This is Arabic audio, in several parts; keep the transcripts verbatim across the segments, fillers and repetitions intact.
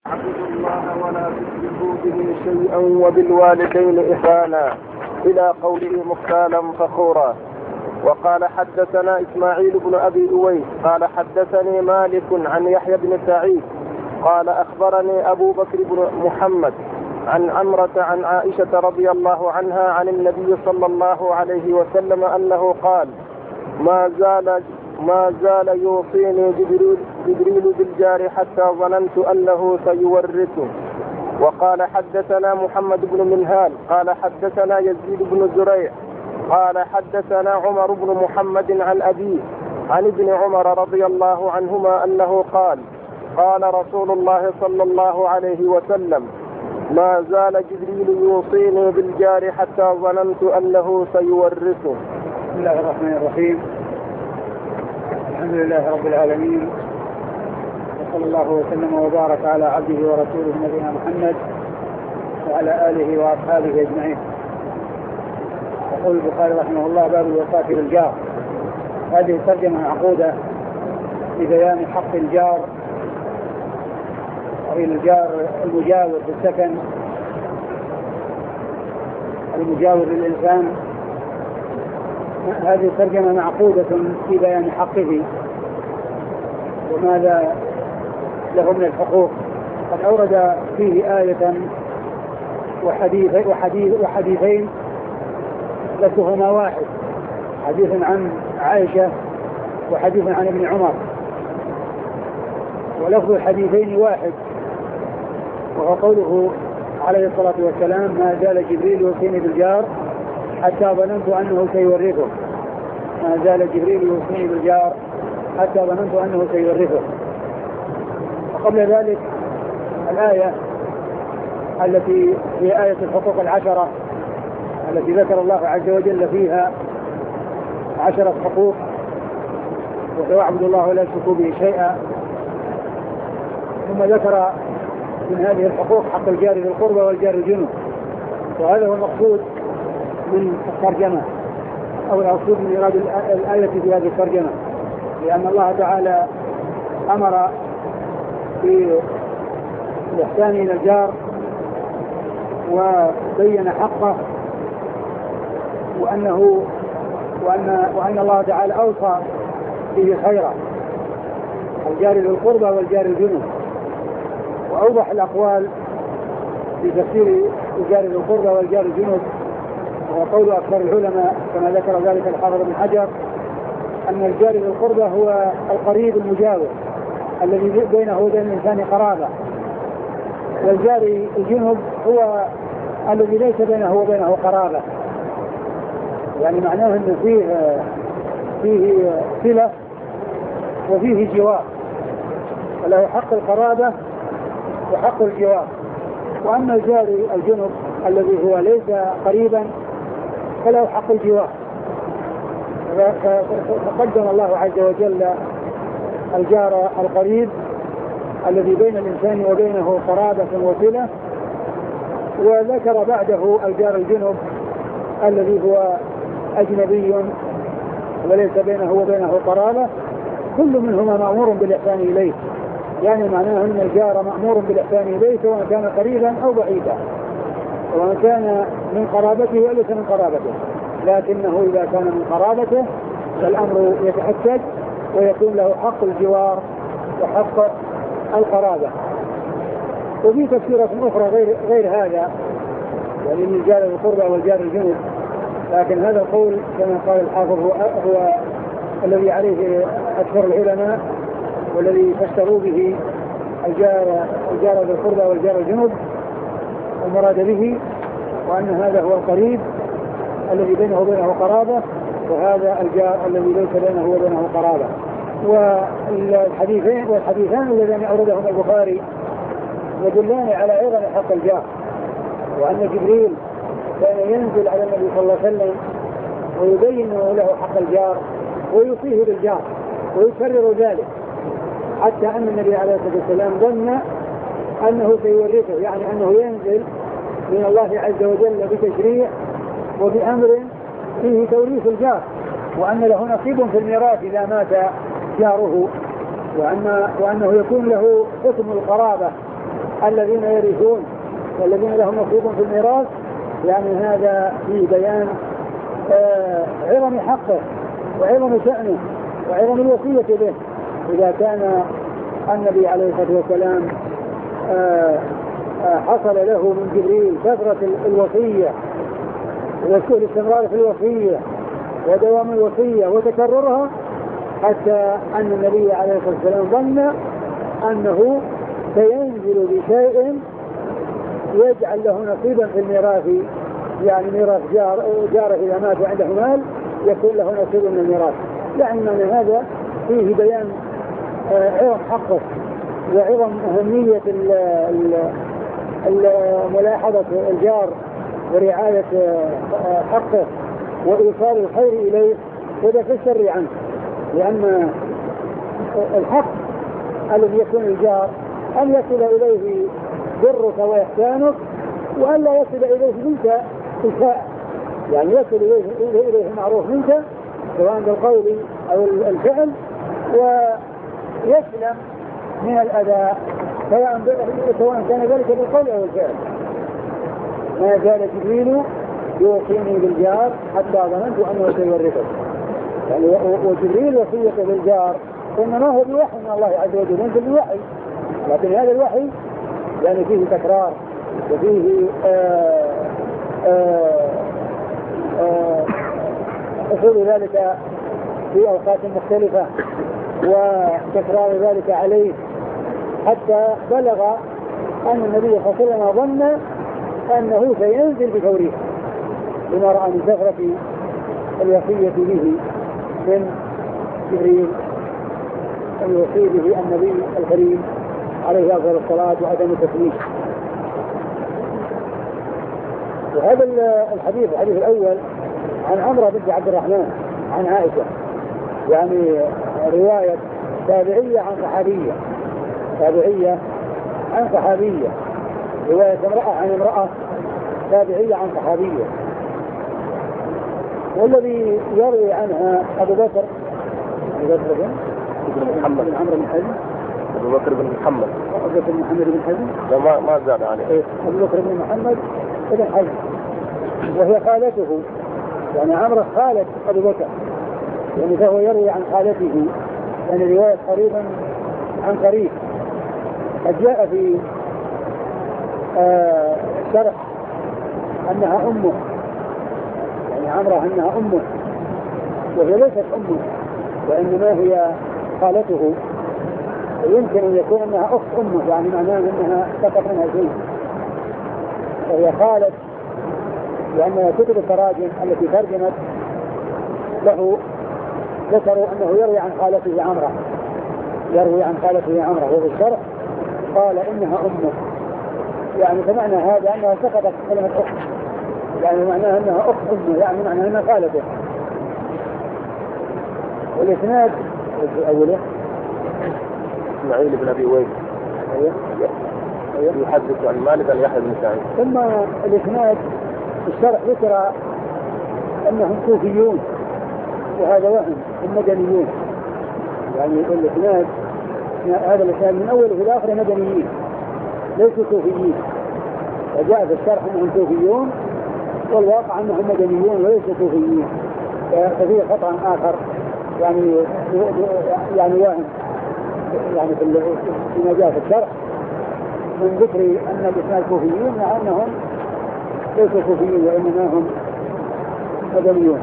اعبدوا الله ولا تشركوا به شيئا وبالوالدين إحسانا إلى قوله مختالا فخورا. وقال حدثنا إسماعيل بن أبي أويس قال حدثني مالك عن يحيى بن سعيد قال أخبرني أبو بكر بن محمد عن عمرة عن عائشة رضي الله عنها عن النبي صلى الله عليه وسلم أنه قال: ما زال ما زال يوصيني جبريل, جبريل بالجار حتى ظننت أنه سيورثه. وقال حدثنا محمد بن منهال قال حدثنا يزيد بن زريع قال حدثنا عمر بن محمد عن أبيه عن ابن عمر رضي الله عنهما أنه قال: قال رسول الله صلى الله عليه وسلم: ما زال جبريل يوصيني بالجار حتى ظننت أنه سيورثه. بسم الله الرحمن الرحيم. الحمد لله رب العالمين، وصلى الله وسلم وبارك على عبده ورسوله نبينا محمد وعلى آله وأصحابه أجمعين. يقول البخاري رحمه الله: باب الوصاة بالجار. هذه ترجمة معقودة لبيان حق الجار أي الجار المجاور في السكن، المجاور للإنسان. هذه ترجمة معقودة في بيان حقه وماذا له من الحقوق. قد أورد فيه آية وحديث وحديث وحديثين لكهما واحد، حديث عن عائشة وحديث عن ابن عمر، ولفظ الحديثين واحد، وهو قوله عليه الصلاة والسلام: ما زال جبريل يوصيني بالجار حتى ظننت أنه سيورثه. ما زال جبريل يوصيني بالجار حتى ظننت أنه سيورثه. وقبل ذلك الآية التي هي آية الحقوق العشرة التي ذكر الله عز وجل فيها عشرة حقوق: ويعبد الله ولا يشركوا به شيئا. ثم ذكر من هذه الحقوق حق الجار ذي القربى والجار الجنب، وهذا هو المقصود من الترجمة أو المقصود من إيراد الآية في هذه الترجمة، لأن الله تعالى أمر بالإحسان إلى الجار وبين حقه، وأنه وأن, وأن الله تعالى أوصى به خيرا: الجار ذي القربى والجار الجنب. وأوضح الأقوال في تفسير الجار ذي القربى والجار الجنب وقول أكثر العلماء كما ذكر ذلك الحافظ بن حجر أن الجار ذي القربى هو القريب المجاور الذي بينه وبين الإنسان قرابة، والجار الجنب هو الذي ليس بينه وبينه قرابة، يعني معناه أنه فيه فيه صلة وفيه جوار، وله حق القرابة وحق الجوار. وأما الجار الجنب الذي هو ليس قريبا فله حق الجوار. فقدم الله عز وجل الجار القريب الذي بين الإنسان وبينه قرابة وصلة، وذكر بعده الجار الجنب الذي هو أجنبي وليس بينه وبينه قرابة. كل منهما مأمور بالإحسان إليه، يعني معناه أن الجار مأمور بالإحسان إليه سواء كان قريبا أو بعيدا، سواء كان من قرابته وليس من قرابته، لكنه إذا كان من قرابته فالأمر يتأكد ويكون له حق الجوار وحق القرابة. وفي تفسيرات أخرى غير, غير هذا، يعني من الجار القربى والجار الجنب، لكن هذا القول كما قال الحافظ هو, هو الذي عليه أكثر العلماء والذي فسروا به الجار الجار ذي القربى والجار الجنب، المراد به وأن هذا هو القريب الذي بينه وبينه قرابة، وهذا الجار الذي ليس بينه وبينه قرابة. والحديثين والحديثان اللذان أوردهما البخاري يدلان على أيضا حق الجار، وأن جبريل كان ينزل على النبي صلى الله عليه وسلم ويبين له حق الجار ويوصيه بالجار ويكرر ذلك، حتى أن النبي عليه الصلاة والسلام ظن أنه سيورثه، يعني أنه ينزل من الله عز وجل بتشريع وبأمر فيه توريث الجار، وأن له نصيب في الميراث إذا مات جاره، وأن وأنه يكون له حكم القرابة الذين يرثون والذين لهم نصيب في الميراث، يعني هذا فيه بيان آه عظم حقه وعظم شأنه وعظم الوصية به. إذا كان النبي عليه الصلاة والسلام آه آه حصل له من جبريل كثرة الوصية والاستمرار في الوصية ودوام الوصية وتكررها، حتى أن النبي عليه الصلاة والسلام ظن أنه سينزل بشيء يجعل له نصيبا في الميراث، يعني ميراث جار جاره إذا مات وعنده مال يكون له نصيب من الميراث. يعني من هذا فيه بيان عظم حقه وعظم أهمية ملاحظة الجار ورعاية حقه وإيصال الخير إليه ودفع الشر عنه، لأن الحق الذي يكون الجار أن يصل إليه برك وإحسانك، وأن لا يصل إليه منك إساءة، يعني يصل إليه, إليه المعروف منك سواء بالقول أو الفعل، ويسلم من الأذى سواء كان ذلك بالقول أو الفعل. ما زال جبريل يوصيني بالجار حتى ظننت أنه سيورثه، يعني وجبريل وصيته بالجار إنما هو بوحي من الله عز وجل، ينزل بوحي، لكن هذا الوحي يعني فيه تكرار وفيه حصول ذلك في أوقات مختلفة وتكرار ذلك عليه، حتى بلغ أن النبي صلى الله عليه وسلم ظن أنه سينزل بتوريثه لما رأى من كثرة الوصية به من جبريل الوصي به النبي الكريم عليه أفضل الصلاة وعدم التسليم. وهذا الحديث الحديث الأول عن عمرة بنت عبد الرحمن عن عائشة، يعني رواية تابعية عن صحابية، تابعية عن صحابية، رواية امرأة عن امرأة تابعية عن صحابية. والذي يروي عنها أبو بكر أبو بكر بن محمد بن عمرو بن حزم أبو بكر بن محمد أبو بكر بن محمد بن حزم ما ما زاد عليه إيه؟ أبو بكر بن محمد بن حزم، وهي خالته، يعني عمرو خالة أبو بكر، يعني فهو يروي عن خالته، يعني رواية قريبا عن قريب. قد جاء في آه شرح أنها أمه، يعني عمرو أنها أمه، وهي ليست أمه وإنما هي خالته، ويمكن أن يكون أنها أخت أمه، يعني معناه أنها سقط منها شيء، وهي خالة، لأن كتب التراجم التي ترجمت له ذكروا أنه يروي عن خالته عمرو، يروي عن خالته عمرو، وفي الشرح قال إنها أمه، يعني فمعنى هذا أنها سقطت كلمة أخت، يعني معناها أنها أخت أمه، يعني معناها أنها خالته. والإسناد أوله إسماعيل بن أبي ويس يحدث عن مالك عن يحيى بن سعيد. ثم الإسناد الشرح ذكر أنهم كوفيون، وهذا وهم المدنيون، يعني الإسناد هذا الإسناد من أوله إلى آخره مدنيين ليسوا كوفيين، وجاء في الشرح أنهم كوفيون والواقع أنهم مدنيون وليسوا كوفيين، ففيه خطأ آخر يعني يعني واهم يعني فيما جاء في الشرح من ذكر أن الإسناد كوفيين مع أنهم ليسوا كوفيين وإنما هم مدنيون.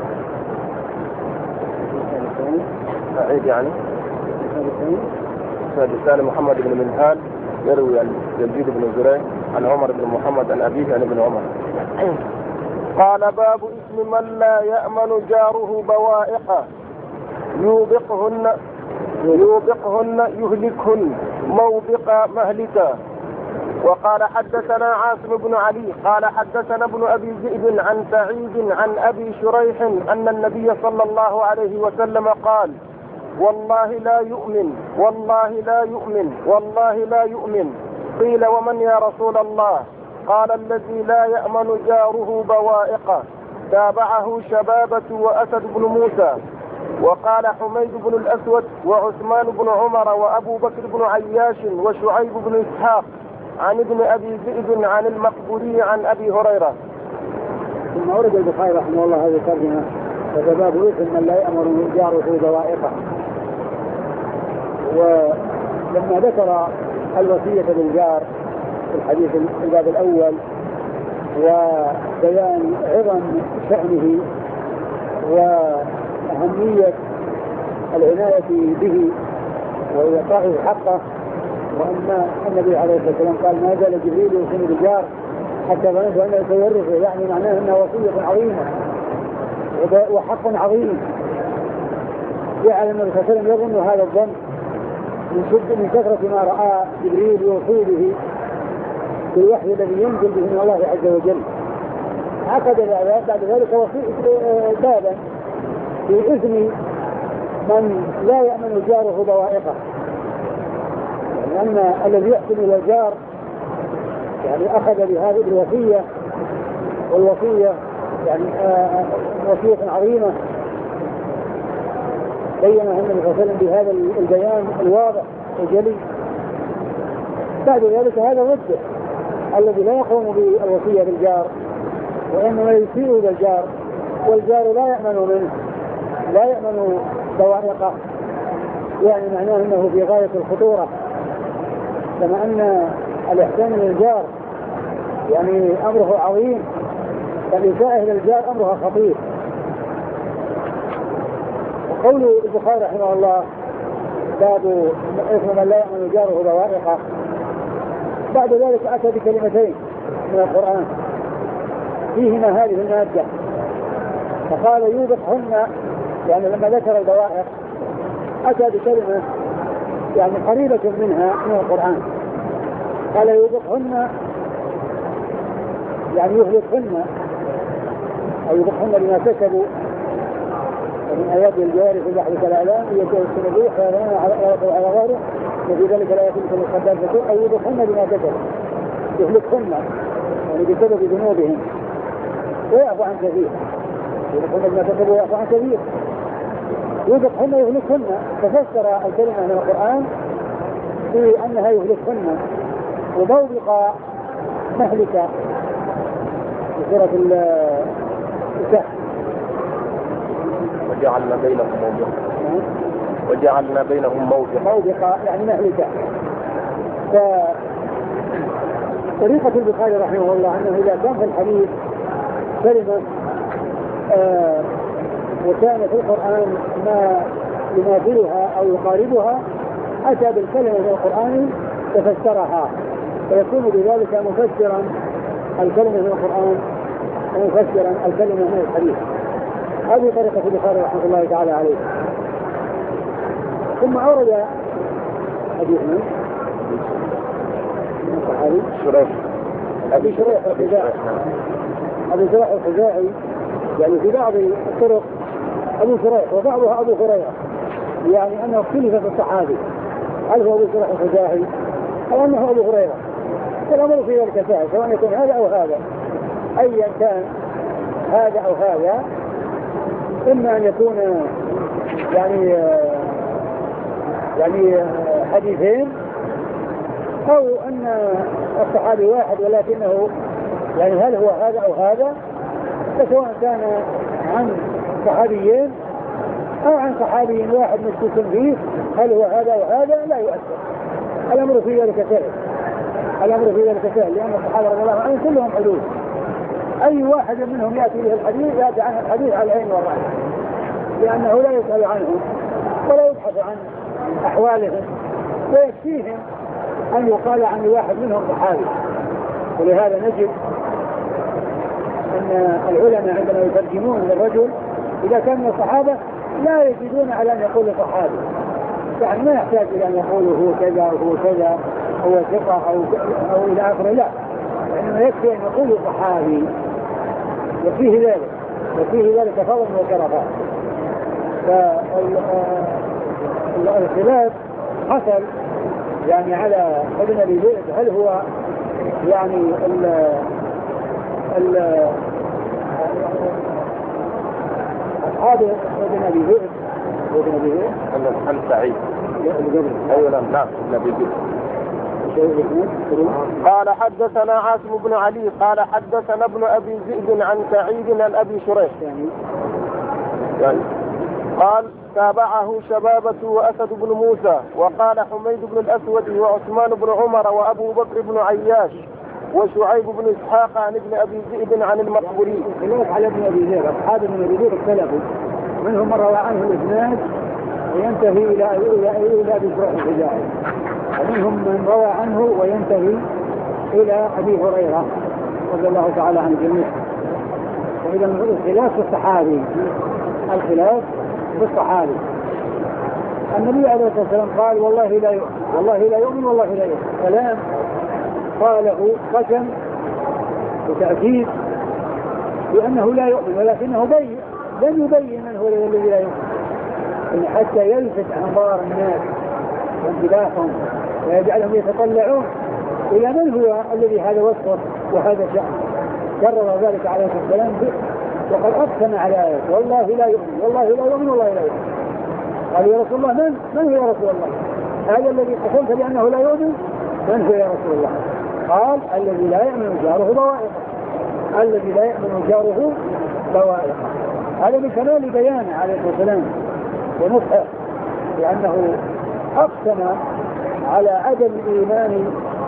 سعيد يعني الإسناد الثاني محمد بن منهال يروي عن يزيد بن زريع عن عمر بن محمد عن أبيه عن ابن عمر. قال باب اسم من لا يأمن جاره بوائقه يوبقهن يوبقهن يهلكهن موبق مهلكا. وقال حدثنا عاصم بن علي قال حدثنا ابن أبي ذئب عن سعيد عن أبي شريح أن النبي صلى الله عليه وسلم قال والله لا يؤمن والله لا يؤمن والله لا يؤمن. قيل ومن يا رسول الله؟ قال الذي لا يأمن جاره بوائقه. تابعه شبابة وأسد بن موسى. وقال حميد بن الأسود وعثمان بن عمر وأبو بكر بن عياش وشعيب بن إسحاق عن ابن أبي ذئب عن المقبوري عن أبي هريرة. ثم ورد البخاري رحمه الله هذه الترجمة وباب إثم من لا يأمر جاره ضوائقه. ولما ذكر الوصية بالجار في الحديث الباب الأول وبيان عظم شأنه وأهمية العناية به وإعطائه حقه، وأن النبي عليه الصلاة والسلام قال ما زال جبريل يوصيني بالجار حتى ظننت أنه سيورثه، يعني معناه أنها وصية عظيمة وحق عظيم. جعل النبي صلى الله عليه وسلم يظن هذا الظن من شدة من كثرة ما رأى جبريل يوصي به في الوحي الذي ينزل به من الله عز وجل. عقد بعد ذلك وصية بابا في إذن من لا يأمن جاره ضوائقه، لأن الذي يحسن إلى الجار يعني أخذ بهذه الوصية، والوصية يعني آه وصية عظيمة بينها النبي صلى الله عليه وسلم بهذا البيان الواضح الجلي. بعد ذلك هذا ضده الذي لا يقوم بالوصية بالجار وإنما يسيء إلى الجار، والجار لا يأمن منه لا يأمن ضوائقه، يعني معناه أنه في غاية الخطورة، كما أن الإحسان للجار يعني أمره عظيم، فالإساءة للجار أمرها خطير. وقول البخاري رحمه الله باب إثم من لا يأمن جاره ضوائقه، بعد ذلك أتى بكلمتين من القرآن فيهما هذه المادة، فقال يوبقهن، يعني لما ذكر الضوائق أتى بكلمة يعني قريبة منها من القرآن، قال يوبقهن يعني يهلكهن أو يوبقهن بما كسبوا ومن آيات الجواري في البحر كالأعلام يجوز السنبوح ويرون على ظهره وفي ذلك لا يكون كل الخدام فتوح، أو يوبقهن بما كسبوا يهلكهن يعني بسبب ذنوبهم ويعفو عن كثير، يوبقهن بما كسبوا ويعفو عن كثير، يوبقهن يهلكهن، ففسر الكلمة من القرآن في أنها يهلكهن، وموبق مهلكة في سورة الكهف وجعلنا بينهم موبقا وجعلنا بينهم موبقا موبقا يعني مهلكة. فطريقة البخاري رحمه الله أنه إذا كان في الحديث كلمة آه وكان في القرآن ما يماثلها أو يقاربها أتى بالكلمة من القرآن تفسرها، فيكون بذلك مفسرا الكلمة من القرآن ومفسرا الكلمة من الحديث. هذه طريقة البخاري رحمه الله تعالى عليه. ثم أورد حديث من الصحابي شريح أبي شريح الخزاعي أبي شريح الخزاعي يعني في بعض الطرق أبو شريح وبعضها أبو هريرة، يعني أنه اختلف في الصحابي هل هو أبو شريح الخزاعي أو أنه أبو هريرة، فالأمر في ذلك سهل سواء يكون هذا أو هذا، أيا كان هذا أو هذا، إما أن يكون يعني يعني حديثين أو أن الصحابي واحد ولكنه يعني هل هو هذا أو هذا، فسواء كان عن صحابيين أو عن صحابي واحد مشكوك فيه هل هو هذا أو هذا لا يؤثر، الأمر في ذلك سهل الأمر في ذلك سهل لأن الصحابة رضي الله عنهم كلهم حدود، أي واحد منهم يأتي به الحديث يأتي عنه الحديث على العين والرأس، لأنه لا يسأل عنهم ولا يبحث عن أحوالهم، ويكفيهم أن يقال عن واحد منهم صحابي. ولهذا نجد أن العلماء عندما يترجمون للرجل إذا كان من الصحابة لا يجدون على أن يقول صحابي، يعني ما يحتاج إلى أن يقول هو كذا وهو كذا هو ثقة أو, أو إلى آخره، لا، إنما يكفي أن يقول صحابي، وفيه ذلك وفيه ذلك فضل وشرفات. فالخلاف حصل يعني على ابن أبي ذئب هل هو يعني ال ال أصحاب ابن أبي ذئب وابن أبي ذئب عن سعيد أيوة نعم ابن أبي ذئب قال حدثنا عاصم بن علي قال حدثنا ابن أبي ذئب عن سعيد عن أبي شريح يعني قال تابعه شبابة وأسد بن موسى وقال حميد بن الأسود وعثمان بن عمر وأبو بكر بن عياش وشعيب بن إسحاق عن ابن أبي ذئب عن المقبولي. خلاف على ابن أبي ذئب، أصحاب ابن أبي ذئب اختلفوا، منهم من روى عنه الإسناد وينتهي إلى إلى إلى أبي شريح الخزاعي، ومنهم من روى عنه وينتهي إلى أبي هريرة رضي الله تعالى عن الجميع. وإذا الخلاف في الصحابي، الخلاف في الصحابي. النبي عليه الصلاة والسلام قال والله لا يؤمن والله لا يؤمن والله لا يؤمن، كلام قاله قسم وتأكيد بأنه لا يؤمن، ولكنه بين لم يبين من هو الذي لا يؤمن حتى يلفت أنظار الناس وانتباههم ويجعلهم يتطلعون إلى من هو الذي هذا وصفه وهذا شأن. كرر ذلك عليه الصلاة والسلام وقد أقسم على آية والله لا يؤمن والله لا يؤمن والله لا يؤمن. قال يا رسول الله من من هو يا رسول الله؟ هذا الذي قسمت بأنه لا يؤمن من هو يا رسول الله؟ قال الذي لا يؤمن جاره بوائقه، الذي لا يؤمن جاره بوائقه. هذا بكمال بيانه عليه الصلاة والسلام ونصحه، لأنه أقسم على عدم إيمان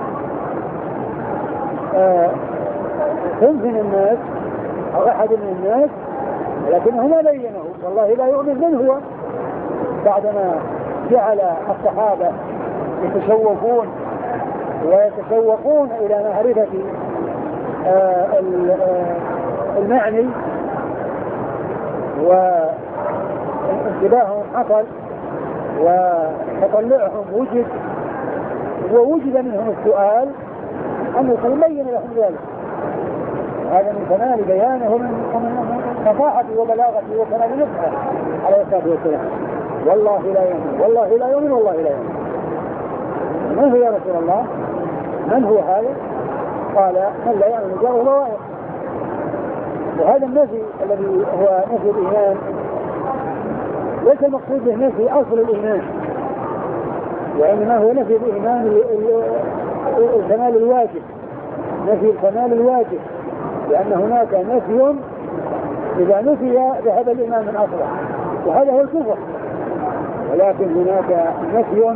خمس من الناس أو أحد من الناس، لكنه ما بينه والله لا يؤمن من هو، بعدما جعل الصحابة يتشوفون ويتشوقون إلى معرفة المعني وانتباههم حصل وتطلعهم وجد ووجد منهم السؤال أن يبين لهم ذلك. هذا من كمال بيانه ومن فصاحته وبلاغته وكمال نصحه عليه الصلاة والسلام. والله لا يؤمن والله لا يؤمن والله لا يؤمن. من هو يا رسول الله؟ من هو هذا؟ قال من لا يؤمن جاره بوائق. وهذا النفي الذي هو نفي الإيمان ليس المقصود به نفي أصل الإيمان، وإنما هو نفي الإيمان الكمال الواجب، نفي الكمال الواجب، لأن هناك نفي إذا نفي ذهب الإيمان من أصله وهذا هو الكفر، ولكن هناك نفي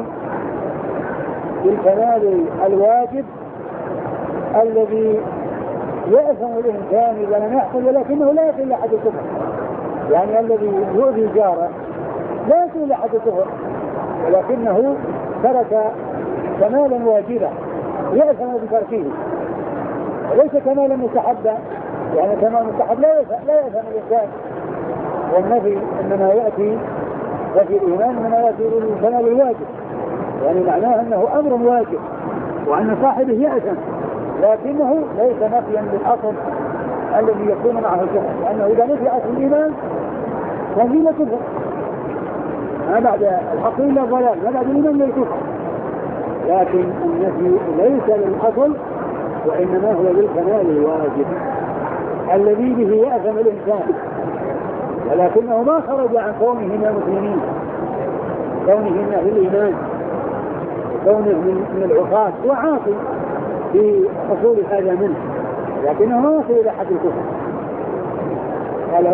بالكمال الواجب الذي يأثم الإنسان إذا لم يحصل، ولكنه لا يصل إلى حد الكفر. يعني الذي يؤذي جاره لا يصل إلى حد الكفر، ولكنه ترك كمالا واجبا يأثم بتركه، وليس كمالا مستحبا. يعني كمال مستحب لا يأثم الإنسان، والنفي إنما يأتي وفي الإيمان إنما يأتي بالكمال الواجب، يعني معناه أنه أمر واجب وأن صاحبه يأثم، لكنه ليس نفيا للأصل الذي يكون معه الكفر، لأنه إذا نفي أصل الإيمان فهي كفر، ما بعد الحق إلا الضلال، ما بعد الإيمان لا كفر. لكن النفي ليس للأصل وإنما هو بالكمال الواجب الذي به يأثم الإنسان، ولكنه ما خرج عن كونه من المسلمين، كونه من أهل الإيمان، كونه من العصاة وعاصي في حصول هذا منه، لكنه ما يصل إلى حد الكفر. قال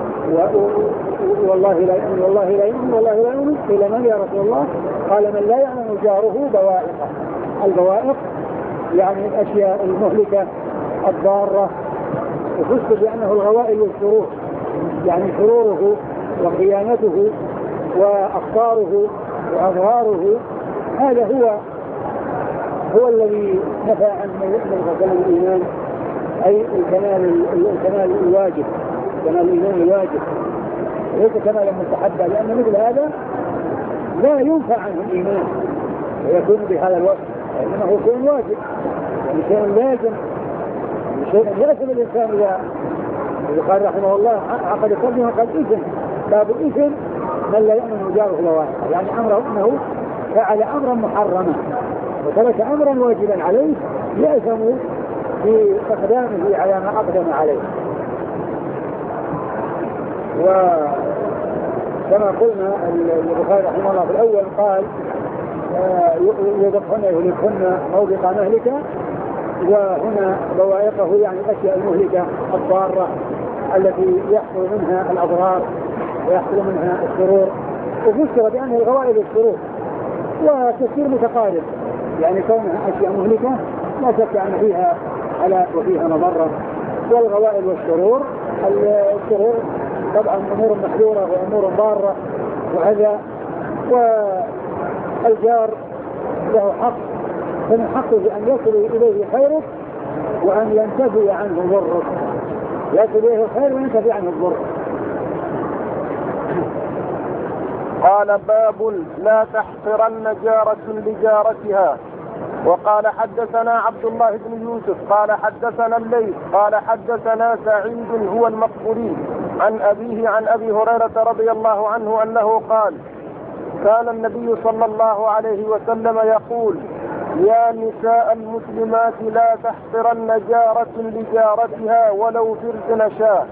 والله لا يؤمن والله لا يؤمن والله لا يؤمن. قيل من يا رسول الله؟ قال من لا يؤمن جاره بوائقه. البوائق يعني الأشياء المهلكة الضارة، وخص بأنه الغوائل والشرور، يعني شروره وخيانته وأخطاره وأضراره، هذا هو هو الذي نفى عن كمال الإيمان، أي الكمال الكمال الواجب، كمال الإيمان الواجب، ليس كمالا مستحبا، لأن مثل هذا لا ينفع عنه الإيمان ويكون بهذا الوصف، إنما هو شيء واجب، يعني شيء لازم، شيء يأثم الإنسان. إذا قال رحمه الله عقد قلبه قد إثم، باب الإثم من لا يؤمن جاره بوائقه، يعني أمره أنه فعل أمرا محرما وترك أمرا واجبا عليه يأثم في إقدامه على ما أقدم عليه. وكما قلنا البخاري رحمه الله في الأول قال يوبقهن يهلكهن موبق مهلكة، وهنا بوائقه يعني الأشياء المهلكة الضارة التي يحصل منها الأضرار ويحصل منها الشرور، وفسر بأنها الغوائب الشرور، وتفسير متقارب يعني كونها أشياء مهلكة لا شك أن فيها هلاك وفيها مضرة، والغوائب والشرور الشرور طبعا أمور محذورة وأمور ضارة وهذا، والجار له حق، فمن حقه أن يصل إليه خيرك وأن ينتفي عنه ضرك، يصل إليه الخير وينتفي عنه الضر. قال باب لا تحقرن جارة لجارتها. وقال حدثنا عبد الله بن يوسف قال حدثنا الليث قال حدثنا سعيد هو المقبوري عن أبيه عن أبي هريرة رضي الله عنه أنه قال كان النبي صلى الله عليه وسلم يقول يا نساء المسلمات لا تحقرن جارة لجارتها ولو فرس نشاء.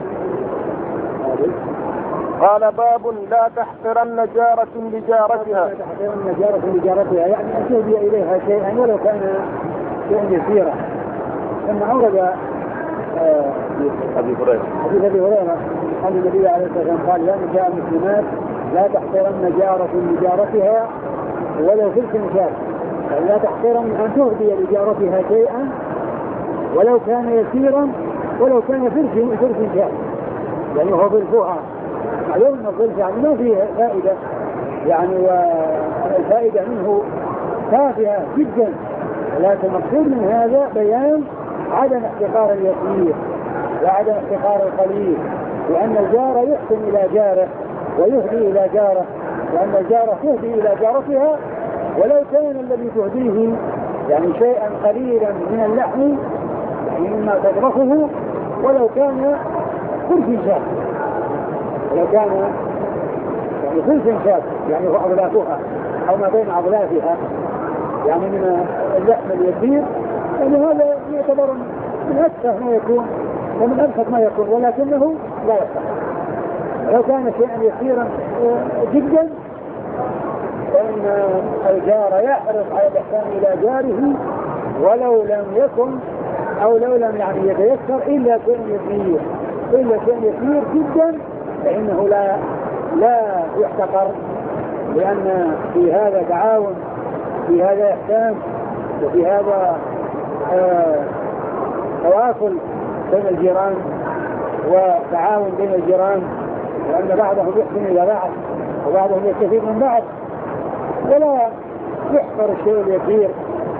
قال باب لا تحقرن جارة لجارتها. لا تحقرن جارة لجارتها يعني أن تهدي إليها شيئا ولو كان شيئا يسيرا. ثم أورد أبي هريرة حديث أبي هريرة أن النبي عليه الصلاة والسلام قال يا نساء المسلمات لا تحقرن جارة لجارتها ولو فرس نشاء، يعني لا تحقرن أن تهدي لجارتها شيئا ولو كان يسيرا ولو كان فرس فرس نشاء، يعني هو ظلفها معلوم أن الظلف يعني ما فيه فائدة يعني، والفائدة منه تافهة جدا، لكن المقصود من هذا بيان عدم احتقار اليسير وعدم احتقار القليل، وأن الجار يحسن إلى جاره ويهدي إلى جاره، وأن الجارة تهدي إلى جارتها ولو كان الذي تهديه يعني شيئا قليلا من اللحم يعني مما تطبخه ولو كان خلف شاب، ولو كان يعني خلف شاب يعني هو أضلافها أو ما بين أضلافها يعني من اللحم اليسير، يعني هذا يعتبر من أسفه ما يكون ومن أبسط ما يكون، ولكنه لا يستحق. لو كان شيئا يسيرا جدا فإن الجار يحرص على الإحسان إلى جاره ولو لم يكن أو لو لم يعني يتيسر إلا شيء يسير إلا شيء يسير جدا فإنه لا لا يحتقر، لأن في هذا تعاون، في هذا إحسان، وفي هذا آه تواصل بين الجيران وتعاون بين الجيران، لأن بعضهم يحسن إلى بعض وبعضهم يستفيد من بعض، ولا يحقر الشيء اليسير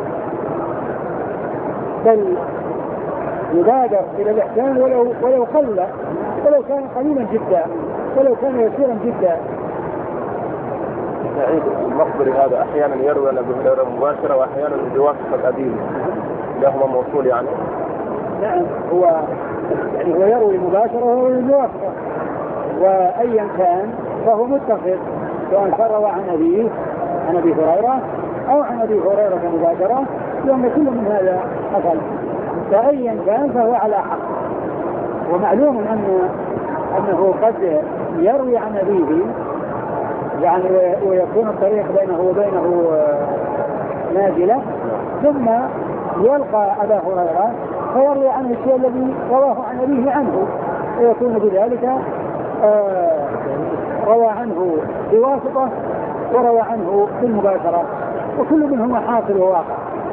بل يبادر إلى الإحسان ولو ولو قل ولو كان قليلا جدا ولو كان يسيرا جدا. سعيد المقبري هذا أحيانا يروي أن أبي هريرة مباشرة وأحيانا بواسطة الأديب لهما موصول يعني. نعم هو يعني هو يروي مباشرة ويروي بواسطة، وأيا كان فهو متفق سواء روى عن أبيه عن أبي هريرة أو عن أبي هريرة مباشرة، لأن كل من هذا حصل، فأيا كان فهو على حق. ومعلوم أن أنه قد يروي عن أبيه يعني ويكون الطريق بينه وبينه نازلة، ثم يلقى أبا هريرة فيروي عنه الشيء الذي رواه عن أبيه عنه، ويكون بذلك آه روى عنه بواسطة وروى عنه بالمباشرة، وكل منهما حاصل وواقع.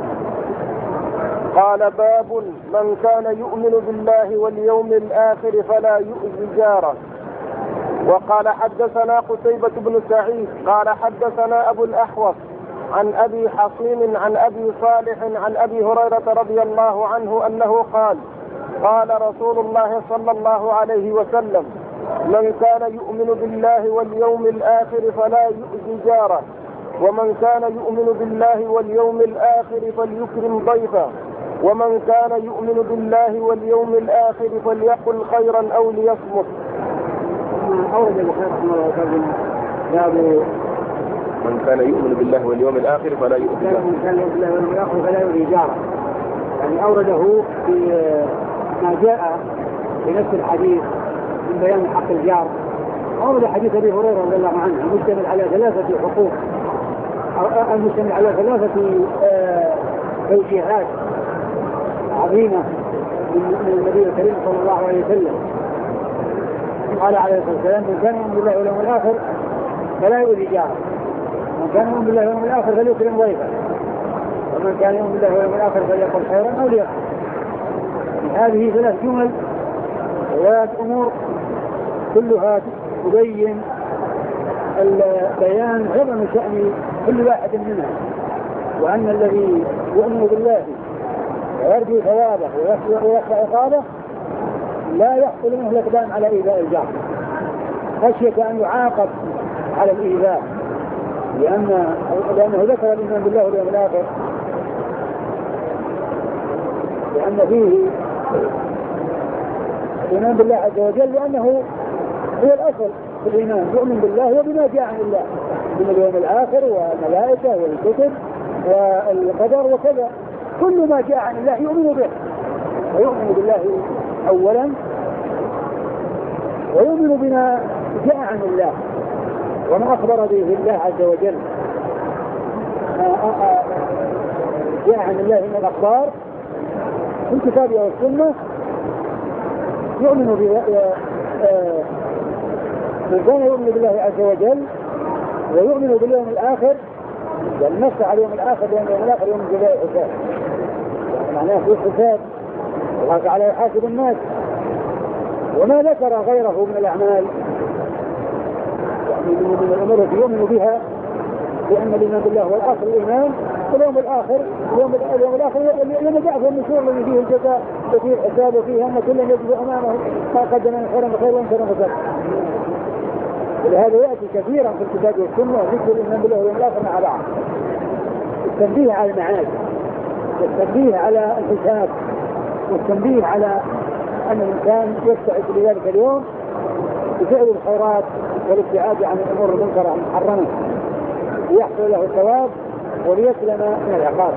قال باب من كان يؤمن بالله واليوم الآخر فلا يؤذي جاره. وقال حدثنا قتيبة بن سعيد قال حدثنا أبو الأحوص عن أبي حصين عن أبي صالح عن أبي هريرة رضي الله عنه أنه قال قال رسول الله صلى الله عليه وسلم من كان يؤمن بالله واليوم الآخر فلا يؤذي جاره، ومن كان يؤمن بالله واليوم الآخر فليكرم ضيفه، ومن كان يؤمن بالله واليوم الآخر فليقل خيرا أو ليصمت. أورد البخاري رحمه الله تعالى باب من كان يؤمن بالله واليوم الآخر فلا يؤذي جاره. من كان يؤمن بالله واليوم الآخر فلا يؤذي جاره، يعني أورده في ما جاء في نفس الحديث من بيان حق الجار. أورد حديث أبي هريرة رضي الله عنه مشتمل على ثلاثة حقوق المشتمل على ثلاثة توجيهات عظيمة من النبي الكريم صلى الله عليه وسلم. قال عليه الصلاة والسلام: من كان يؤمن بالله واليوم الآخر فلا يؤذي جاره، من كان يؤمن بالله واليوم الآخر فليكرم ضيفه، ومن كان يؤمن بالله واليوم الآخر فليقل خيرا أو ليصمت. هذه ثلاث جمل ثلاث أمور كلها تبين البيان عظم شأن كل واحد منها، وأن الذي يؤمن بالله ويرجو ثوابه ويخشى عقابه لا يحصل منه الإقدام على إيذاء الجار خشية أن يعاقب على الإيذاء، لأن لأنه ذكر الإيمان بالله واليوم الآخر، لأن فيه الإيمان بالله عز وجل، لأنه هو الأصل في الإيمان، يؤمن بالله وبما جاء عن الله من اليوم الآخر والملائكة والكتب والقدر وكذا، كل ما جاء عن الله يؤمن به، ويؤمن بالله أولا ويؤمن بما جاء عن الله وما أخبر به الله عز وجل، جاء عن الله من الأخبار في الكتاب والسنة يؤمن به. من كان يؤمن بالله عز وجل ويؤمن باليوم الآخر، والنص على اليوم الآخر لأن اليوم الآخر يوم الجزاء والحساب، معناه في حساب الله تعالى يحاسب الناس، وما ذكر غيره من الأعمال يعني من الأمور التي يؤمن بها، لأن الإيمان بالله هو الأصل الإيمان، واليوم الآخر اليوم, اليوم الآخر يوم البعث والنشور الذي فيه الجزاء وفيه الحساب وفيه أن كل يجب أمامه ما قدم من خير بخير وإن شر بشر. ولهذا يأتي كثيرا في الكتاب والسنة ذكر الإيمان بالله واليوم الآخر مع بعض، التنبيه على المعاد والتنبيه على الحساب والتنبيه على أن الإنسان يستعد لذلك اليوم بفعل الخيرات والابتعاد عن الأمور المنكرة المحرمة ليحصل له الثواب وليسلم من العقاب.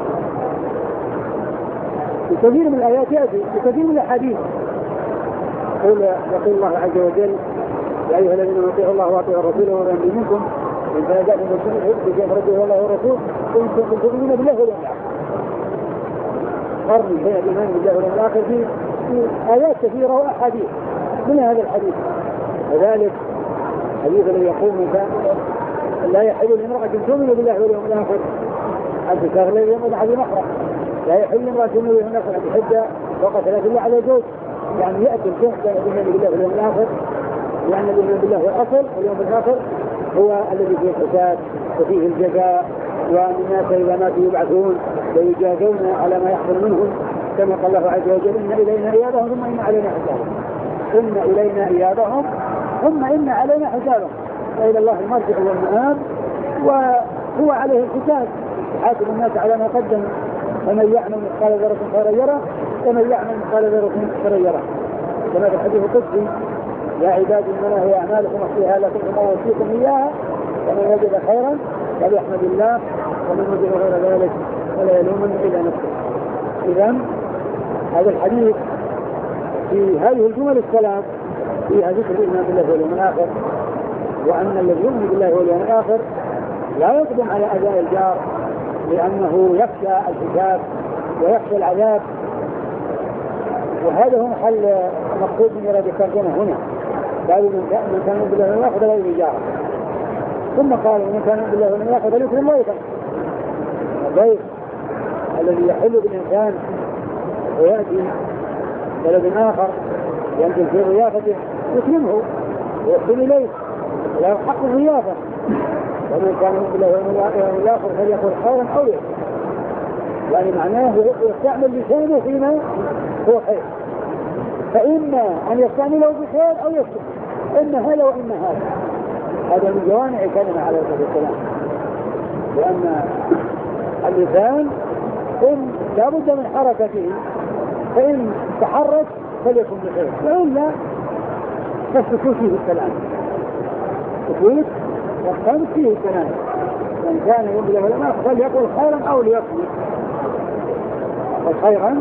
بكثير من الآيات يأتي بكثير من الأحاديث يقول يقول الله عز وجل: يا أيها الذين أطيعوا الله وأطيعوا الرسول وأولي الأمر منكم إن تنازعتم في شيء فردوه الله والرسول إن كنتم تؤمنون بالله واليوم الآخر. قرن بين الإيمان بالله واليوم الآخر في آيات كثيرة وأحاديث، من هذا الحديث وذلك حديث الذي يقول من كان لا يحل لامرأة تؤمن بالله واليوم الآخر أن تستغل يوم الأحد محرم، لا يحل لامرأة تؤمن بالله واليوم الآخر أن تحج وقتلت الله على زوج، يعني يأتي الجمع بين الإيمان بالله واليوم الآخر، لأن الإيمان بالله هو الأصل، واليوم الآخر هو الذي فيه الحساب وفيه الجزاء، وأن الناس إذا ماتوا يبعثون ويجازون على ما يحصل منهم، كما قال الله عز وجل: إن إلينا إيابهم ثم إن علينا حسابهم، إن إلينا إيابهم ثم إن علينا حسابهم، وإلى الله المرجع والمآب وهو عليه الحساب، يحاسب الناس على ما قدم، ومن يعمل مثقال ذرة خيرا يره ومن يعمل مثقال ذرة شرا يره، كما في الحديث القدسي: يا عبادي إنما هي أعمالكم أحصيها لكم ثم أوفيكم إياها ومن وجد خيرا فليحمد الله ومن وجد غير ذلك فلا يلومن إلا نفسه. إذن هذا الحديث في هذه الجمل الثلاث فيها ذكر الإيمان بالله واليوم الآخر، وأن الذي يؤمن بالله واليوم الآخر لا يقدم على أذى الجار لأنه يخشى الحساب ويخشى العذاب، وهذا هو محل مقصود من إرادة الترجمة هنا. قالوا من كان يؤمن بالله واليوم الآخر فلا يؤذي جاره، ثم قالوا من كان يؤمن بالله واليوم الآخر فليكرم ضيفه، الضيف الذي يحل بالإنسان ويأتي بلد آخر ينزل في ضيافته يكرمه ويحسن إليه لا يحق الضيافة، ومن كان يؤمن بالله واليوم الآخر فليقل خيرا أو ليصمت، يعني معناه يستعمل لسانه فيما هو خير، فإما أن يستعمله بخير أو يسكت، إما هذا وإما هذا. هذا من جوانع كلمة عليه الصلاة والسلام، لأن اللسان إن لا بد من حركته، فإن تحرك فليكن بخير، وإلا فالسكوت فيه الكلام، السكوت والصمت فيه الكلام، من كان يؤمن بالله واليوم الآخر فليقل خيرا أو ليصمت. خيرا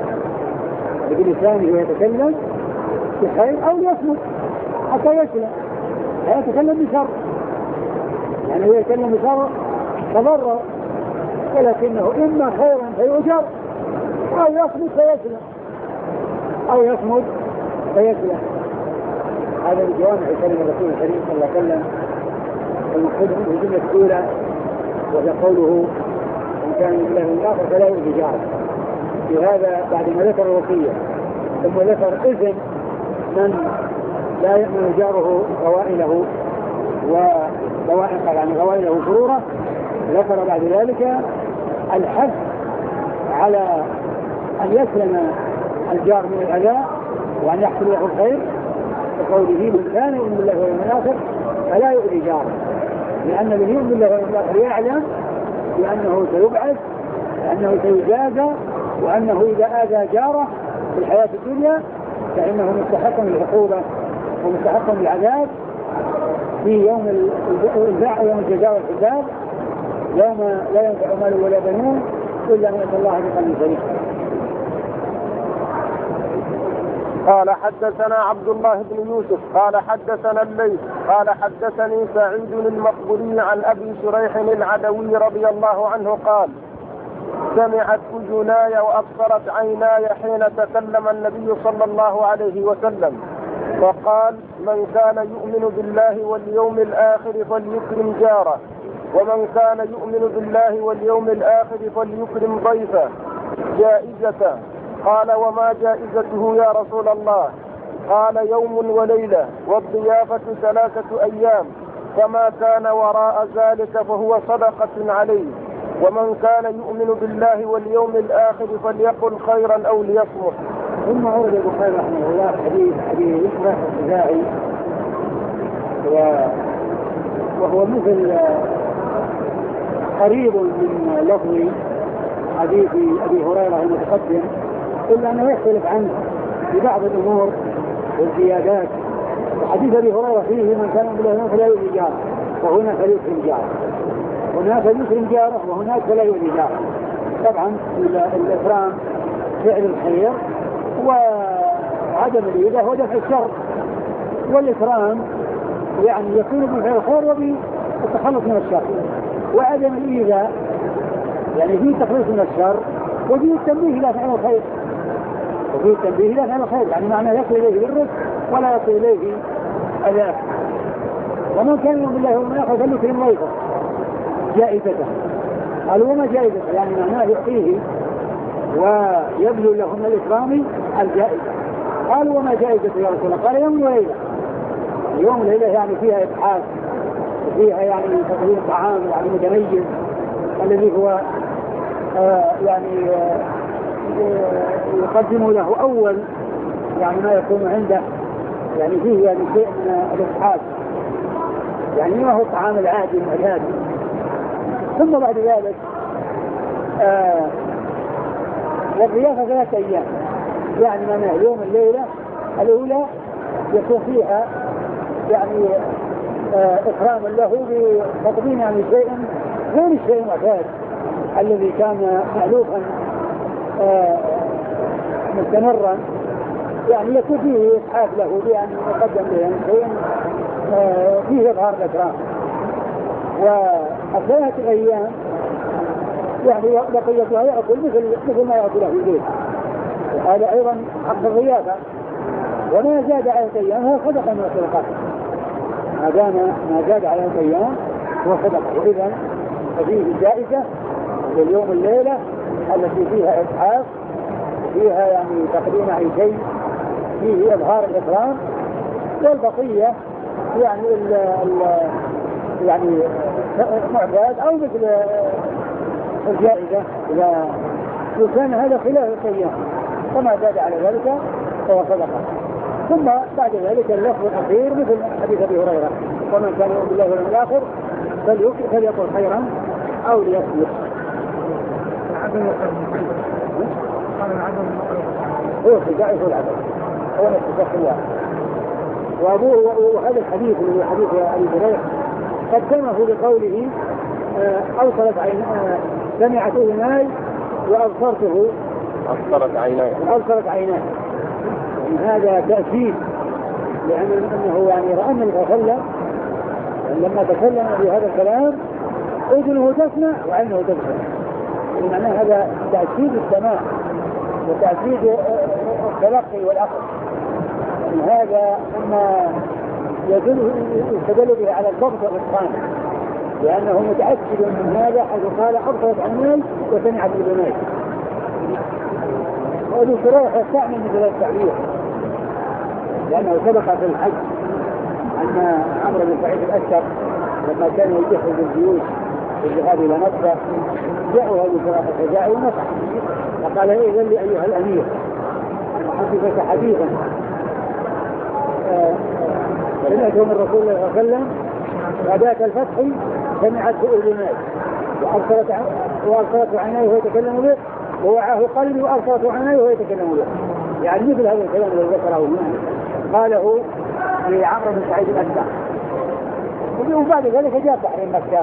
بلسانه يتكلم بخير أو يصمت حتى يسلم، لا يتكلم بشر، يعني هو يتكلم بشر تضرر، ولكنه إما خيرا فيؤجر أو يصمد فيسلم أو يصمد فيسلم. هذا من جوامع كلمة الرسول الكريم صلى الله عليه وسلم. المقصود منه الجملة الأولى وهي قوله إن كان لله من الآخر فلا يؤذي جاره. في هذا بعد ما ذكر الوصية ثم ذكر إذن من لا يأمن جاره غوائله وبوائق يعني غوائله شروره، ذكر بعد ذلك الحث على أن يسلم الجار من الأذى وأن يحصل له الخير، بقوله من كان يؤمن بالله واليوم الآخر فلا يؤذي جاره، لأن الذي يؤمن بالله واليوم الآخر يعلم بأنه سيبعث، وأنه سيجازى، وأنه إذا آذى جاره في الحياة الدنيا فإنه مستحق للعقوبة ومستحق للعذاب في يوم الجزاء ويوم الجزاء والحساب، يوم لا ينفع مال ولا بنون إلا من أتى الله بقلب سليم. قال حدثنا عبد الله بن يوسف قال حدثنا الليث قال حدثني سعيد المقبري عن أبي شريح العدوي رضي الله عنه قال سمعت أذناي وأبصرت عيناي حين تكلم النبي صلى الله عليه وسلم فقال من كان يؤمن بالله واليوم الآخر فليكرم جاره، ومن كان يؤمن بالله واليوم الآخر فليكرم ضيفه. جائزة. قال وما جائزته يا رسول الله؟ قال يوم وليلة والضيافة ثلاثة أيام، فما كان وراء ذلك فهو صدقة عليه، ومن كان يؤمن بالله واليوم الآخر فليقل خيرا أو ليصمت. ثم أورد البخاري رحمه الله حديث أبي يحيى الخزاعي وهو مثل قريب من لفظ حديث أبي هريرة المتقدم، إلا أنه يختلف عنه في بعض الأمور والزيادات. وحديث أبي هريرة فيه من كان بالله فلا يؤذي جاره، وهناك فليكرم جاره، هناك فليكرم جاره وهناك فلا يؤذي جاره. طبعا الإكرام فعل الخير وعدم الإيذاء هو دفع الشر، والإكرام يعني يكون بفعل الخير وبالتخلص من الشر، وعدم الإيذاء يعني فيه التخلص من الشر وفيه التنبيه إلى فعل الخير، وفيه التنبيه إلى فعل الخير يعني معناه يصل إليه بالرزق ولا يصل إليه أذى. ومن كان يؤمن بالله واليوم الآخر فليكرم ضيفه. جائزته. قالوا وما جائزته؟ يعني معناه يعطيه ويبذل له من الإكرام الجائزة. قالوا وما جائزته يا رسول الله؟ قال يوم وليلة. يوم وليلة يعني فيها إبحاث وفيها يعني تقديم طعام يعني متميز الذي هو آه يعني آه يقدم له أول يعني ما يكون عنده، يعني فيه يعني شيء من الإبحاث، يعني ما هو الطعام العادي المعتاد. ثم بعد ذلك آه والضيافة ثلاثة أيام، يعني معناه يوم الليلة الأولى يكون فيها يعني آه إكراما له بتقديم يعني شيء غير الشيء المعتاد الذي كان مألوفا آه مستمرا، يعني يكون فيه إسعاف له بأن يقدم له يعني شيء آه فيه إظهار الإكرام. والثلاثة الأيام يعني بقيتها يأكل مثل مثل ما يأكله في البيت، وهذا أيضا حق الضيافة. وما زاد على الأيام هو صدقة من الصدقات، ما دام ما زاد على الأيام هو صدقة. وإذا ففيه الجائزة واليوم الليلة التي فيها إسعاف، فيها يعني تقديم أي شيء فيه إظهار الإكرام، والبقية يعني ال ال يعني معتاد أو مثل الجائزة إذا كان هذا خلاف الأيام، وما زاد على ذلك فهو صدقة. ثم بعد ذلك اللفظ الأخير مثل حديث أبي هريرة ومن كان يؤمن بالله واليوم الآخر فليقل خيرا أو ليصمت. هو في الجائزة والعدل هو نفس الشخص الواحد. وأبوه وهذا الحديث اللي هو حديث أبي هريرة قدمه بقوله أوصلت عيناي سمعت أذناي وأبصرته أبصرت عيناي أبصرت عيناي يعني هذا تأكيد، لأن أنه يعني رأى النبي صلى الله عليه وسلم لما تكلم بهذا الكلام أذنه تسمع وعينه تبصر. بمعنى هذا تأكيد السماع وتأكيد التلقي والعقل. هذا ما يدل يستدل به على الضبط والإتقان، لأنه متأكد من هذا حيث قال أبصرت عيناي وسمعت أذناي. وهذه شرائح يستعمل مثل التعبير، لأنه سبق في الحج أن عمرو بن سعيد الأشقر لما كان يجهز الجيوش بالذهاب إلى مكة جاءوا هذه شرائح فجاءوا ونصح فقال إيه لي أيها الأمير حدثك حديثا سمعته من رسول الله صلى الله عليه وسلم وذاك الفتح سمعته أذناي وأبصرت وأبصرت عيناي وهو يتكلم به ووعاه قلبي وأبصرت عيناي وهو يتكلم به. يعني مثل هذا الكلام الذي ذكره قاله لعمرو بن سعيد الأشقر. وبعد ذلك جاء تحريم مكة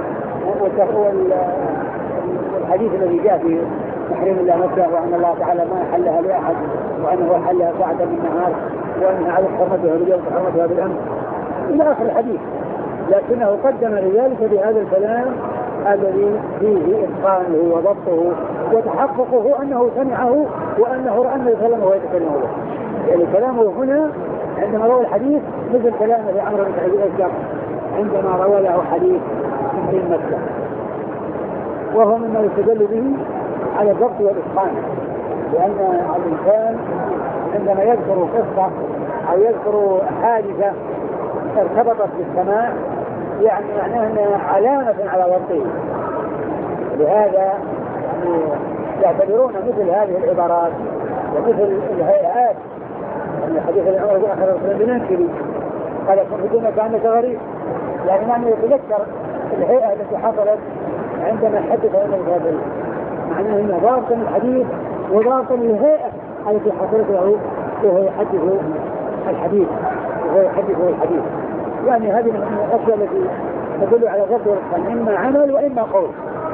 والحديث الذي جاء في تحريم الله مكة وأن الله تعالى ما حلها لأحد وأنه حلها ساعة من النهار وأنها على حرمتها باليوم وحرمتها بالأمس إلى آخر الحديث، لكنه قدم لذلك بهذا الكلام الذي فيه إتقانه وضبطه وتحققه أنه سمعه وأنه رأى النبي صلى الله عليه وسلم وهو يتكلم به. يعني كلامه هنا عندما روى الحديث مثل كلامه لعمرو بن سعيد الأشقر عندما روى له حديث تحريم مكة، وهو مما يستدل به على الضبط والإتقان. لأن الإنسان عندما يذكر قصة أو يذكر حادثة ارتبطت بالسماع يعني معناه علامة على ضبطه. لهذا يعني يعتبرون مثل هذه العبارات ومثل الهيئات يعني الحديث الذي عمر بن آخر بننكري قال كنت كأنك غريب، يعني معنى يتذكر الهيئة التي حصلت عندما حدث عن الغابل، معناه أنه ضابطا الحديث وضابطا الهيئة التي حصلت له وهو يحدث الحديث وهو يحدث الحديث. يعني هذه من الأشياء التي تدل على ضبط والإتقان إما عمل وإما قول.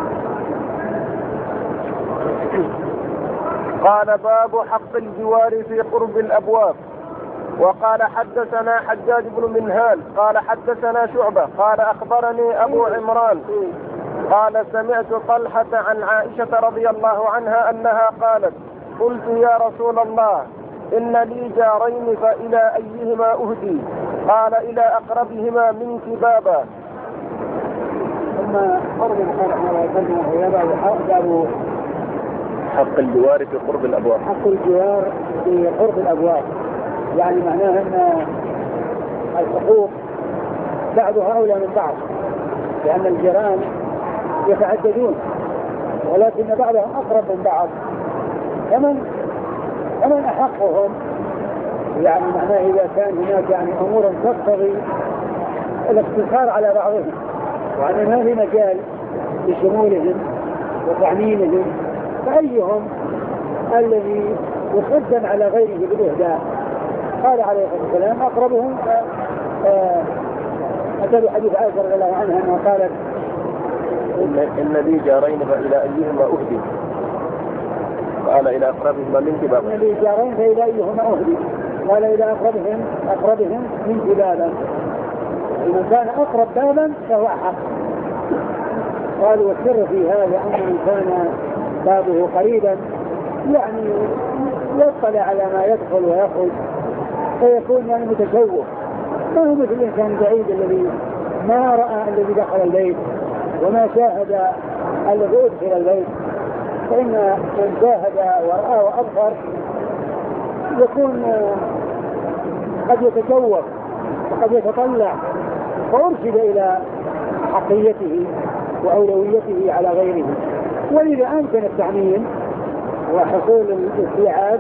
قال باب حق الجوار في قرب الأبواب. وقال حدثنا حجاج بن منهال قال حدثنا شعبة قال أخبرني أبو عمران قال سمعت طلحة عن عائشة رضي الله عنها أنها قالت قلت يا رسول الله إن لي جارين فإلى أيهما أهدي؟ قال إلى أقربهما منك بابا. ثم قرب الأبواب باب حق الجوار في قرب الأبواب. حق الجوار في قرب الأبواب يعني معناه أن الحقوق بعضها أولى من بعض، لأن الجيران يتعددون ولكن بعضهم أقرب من بعض. فمن فمن أحقهم يعني معناه إذا كان هناك يعني أمور تقتضي الاقتصار على بعضهم وأن ما في مجال لشمولهم وتعميمهم فأيهم الذي يقدم على غيره بالإهداء. قال عليه الصلاة والسلام أقربهم أتى بحديث عائشة رضي الله عنها أنها قالت إن لي جارين فإلى أيهما أهدي؟ قال إلى أقربهما منك بابا. إن لي جارين فإلى أيهما أهدي؟ قال إلى أقربهم أقربهم منك بابا. إذا كان أقرب بابا فهو أحق. قالوا والسر في هذا أن من كان بابه قريبا يعني يطلع على ما يدخل ويخرج فيكون يعني متشوق، ما هو مثل الإنسان البعيد الذي ما رأى الذي دخل البيت وما شاهد الذي أدخل البيت. فإن من شاهد ورأى وأبصر يكون قد يتشوق وقد يتطلع فأرشد إلى حقيته وأولويته على غيره. وإذا أمكن التعميم وحصول الاستيعاب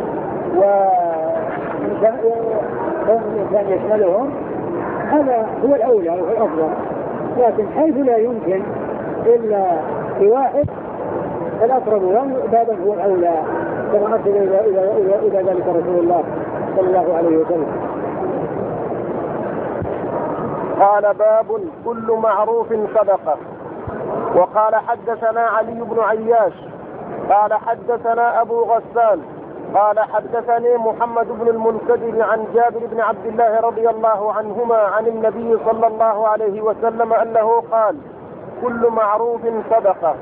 والإنسان يشملهم هذا هو الأولى وهو الأفضل، لكن حيث لا يمكن إلا في واحد فالأقرب بابا هو الأولى كما أرشد إلى, إلى, إلى, إلى ذلك رسول الله صلى الله عليه وسلم. قال باب كل معروف صدقة. وقال حدثنا علي بن عياش قال حدثنا أبو غسان قال حدثني محمد بن المنكدر عن جابر بن عبد الله رضي الله عنهما عن النبي صلى الله عليه وسلم أنه قال كل معروف صدقة.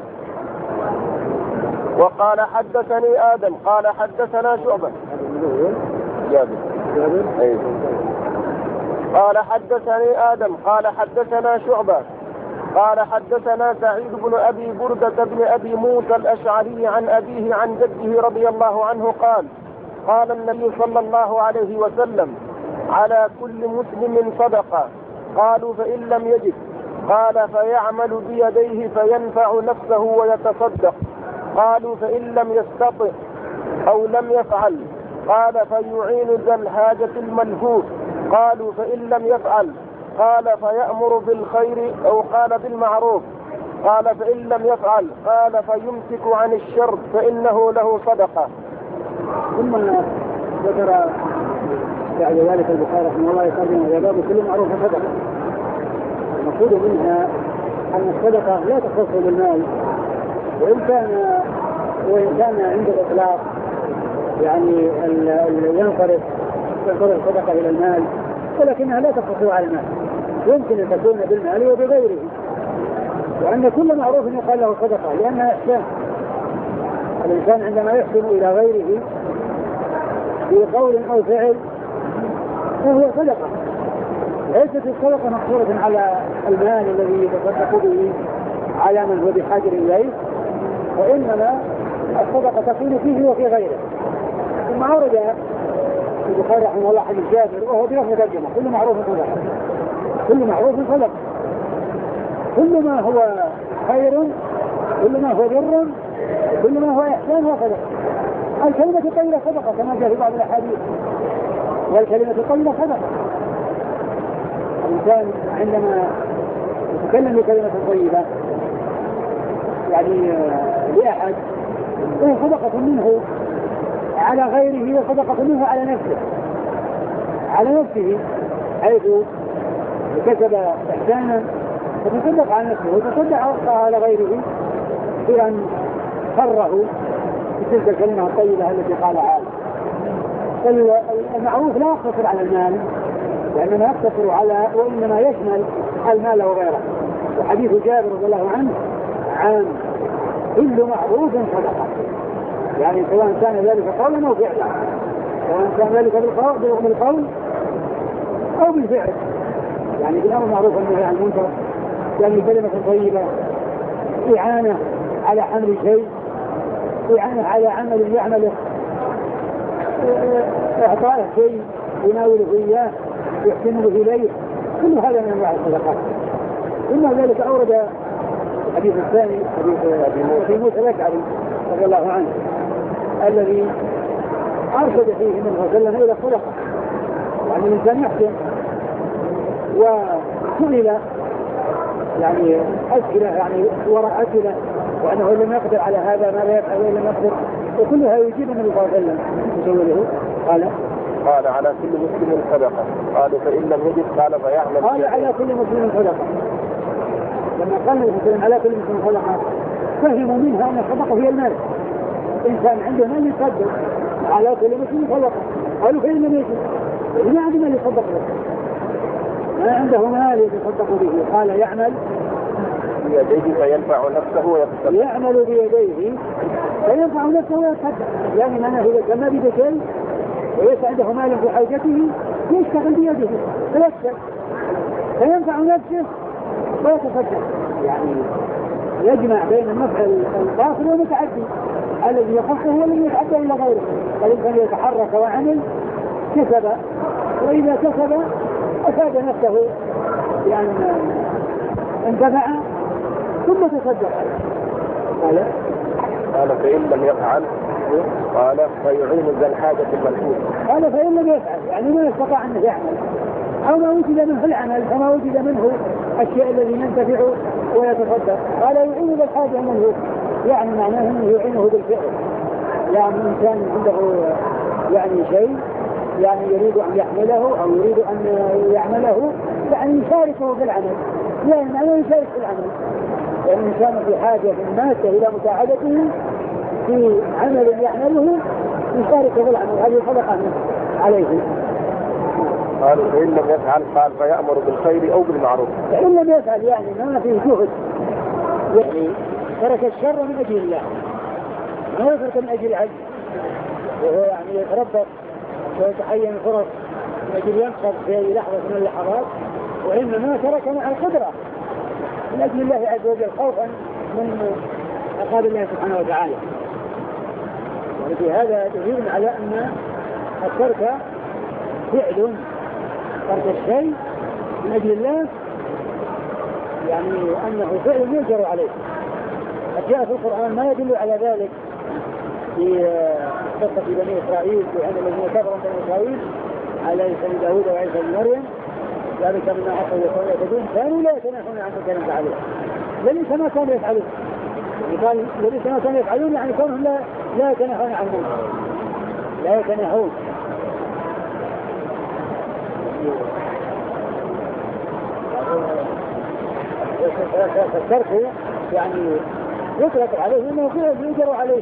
وقال حدثني آدم قال حدثنا شعبة جابر أيوه. قال حدثني آدم قال حدثنا شعبة قال حدثنا سعيد بن أبي بردة بن أبي موسى الأشعري عن أبيه عن جده رضي الله عنه قال قال النبي صلى الله عليه وسلم على كل مسلم صدقة. قالوا فإن لم يجد قال فيعمل بيديه فينفع نفسه ويتصدق. قالوا فإن لم يستطع أو لم يفعل قال فيعين ذا الحاجة الملهوف. قالوا فإن لم يفعل قال فيأمر بالخير أو قال بالمعروف. قال فإن لم يفعل قال فيمسك عن الشر فإنه له صدقة. ثم ذكر بعد ذلك البخاري رحمه الله يقدم إلى باب كل معروف صدقة. المقصود منها أن الصدقة لا تخص بالمال، وإن كان وإن كان عند الإطلاق يعني ينصرف تنصرف الصدقة إلى المال، ولكنها لا تخص على المال، يمكن أن تكون بالمال وبغيره. وأن كل معروف يقال له صدقة لأنها إحسان. الإنسان عندما يحسن إلى غيره بقول أو فعل فهو صدقة. ليست الصدقة مقصورة على المال الذي يتصدق به على من هو بحاجة إليه، وإنما الصدقة تكون فيه وفي غيره. ثم أورد البخاري رحمه الله حديث جابر وهو بلفظ ترجمة كل معروف صدقة. كل معروف صدقة، كل ما هو خير، كل ما هو بر، كل ما هو إحسان هو صدقة. الكلمة الطيبة صدقة كما جاء في بعض الأحاديث، والكلمة الطيبة صدقة. الإنسان عندما يتكلم بكلمة طيبة يعني لأحد هو صدقة منه على غيره وصدقة منه على نفسه على نفسه حيث كسب إحسانا فتصدق على نفسه وتصدق على غيره بأن خره بتلك الكلمة الطيبة التي قالها. المعروف لا يقتصر على المال، وإنما يقتصر على وإنما يشمل المال وغيره. وحديث جابر رضي الله عنه عام كل معروف صدقة، يعني سواء كان ذلك قولا أو فعلا، سواء كان ذلك بالقول أو بالفعل، يعني بالأمر معروف والنهي عن المنكر، يعني كلمة طيبة، إعانة على حمل شيء، إعانة على عمل يعمله، إعطائه شيء يناوله إياه يحسنه إليه، كل هذا من أنواع الصدقات. ثم ذلك أورد الحديث الثاني حديث أبي موسى الأشعري رضي الله عنه الذي أرشد فيه من وسلم إلى الصدقة، يعني الإنسان يحسن. وسئل يعني أسئلة يعني وراء أسئلة وأنه لم يقدر على هذا ماذا يفعل وإن لم يقدر، وكلها يجيب النبي صلى الله عليه وسلم يسوله. قال قال على كل مسلم صدقة. قالوا فإن لم يجد قال فيعمل. قال على كل مسلم صدقة. لما قال النبي على كل مسلم صدقة فهموا منها أن الصدقة هي المال. إنسان عنده مال يصدق على كل مسلم صدقة. قالوا فإن لم يجد ما عنده مال يصدق به، ما عنده مال يتصدق به. قال يعمل بيديه فينفع نفسه ويتصدق. يعمل بيديه فينفع نفسه ويتصدق، يعني معناه إذا كان ما بيده شيء وليس عنده مال في حوزته يشتغل بيده فيكسب فينفع نفسه ويتصدق، يعني يجمع بين النفع القاصر والمتعدي الذي يخصه والذي يتعدى إلى غيره. فالإنسان يتحرك وعمل كسب، وإذا كسب أفاد نفسه يعني انتفع ثم تصدق. قال قال فإن لم يفعل قال فيعين ذا الحاجة الملحوظ. قال فإن لم يفعل يعني ما يستطاع أن يعمل أو ما وجد منه العمل فما وجد منه الشيء الذي ينتفع ويتصدق. قال يعين ذا الحاجة الملحوظ، يعني معناه أنه يعينه بالفعل. يعني إنسان عنده يعني شيء يعني يريد أن يحمله أو يريد أن يعمله، يعني يشاركه في العمل، يعني معناه يشارك في العمل. يعني الإنسان في حاجة ماسة إلى مساعدته في عمل يعمله يشارك في العمل، هذه صدقة عليه. قال فإن لم يفعل قال فيأمر بالخير أو بالمعروف. فإن لم يفعل يعني ما فيه جهد يعني ترك الشر من أجل الله، ما يترك من أجل العجز وهو يعني يتربص ويتحين الفرص من أجل ينقض في لحظة من اللحظات، وإنما ترك مع القدرة من أجل الله عز وجل خوفا من عقاب الله سبحانه وتعالى. ولكن هذا دليل على أن الترك فعل، ترك الشيء من أجل الله يعني أنه فعل يجر عليه. جاء في القرآن ما يدل على ذلك في قصة بني إسرائيل وأن الذين كفروا بني إسرائيل على لسان داود وعيسى بن مريم ذلك مما عصوا وكانوا يعتدون كانوا لا يتناهون عن منكر فعلوه، ليس ما كانوا يفعلون، قال ليس ما كانوا يفعلون يعني كونهم لا لا يتناهون عن منكر، لا يتناهون. فالترك يعني يطلق عليه انه فيه يجر عليه.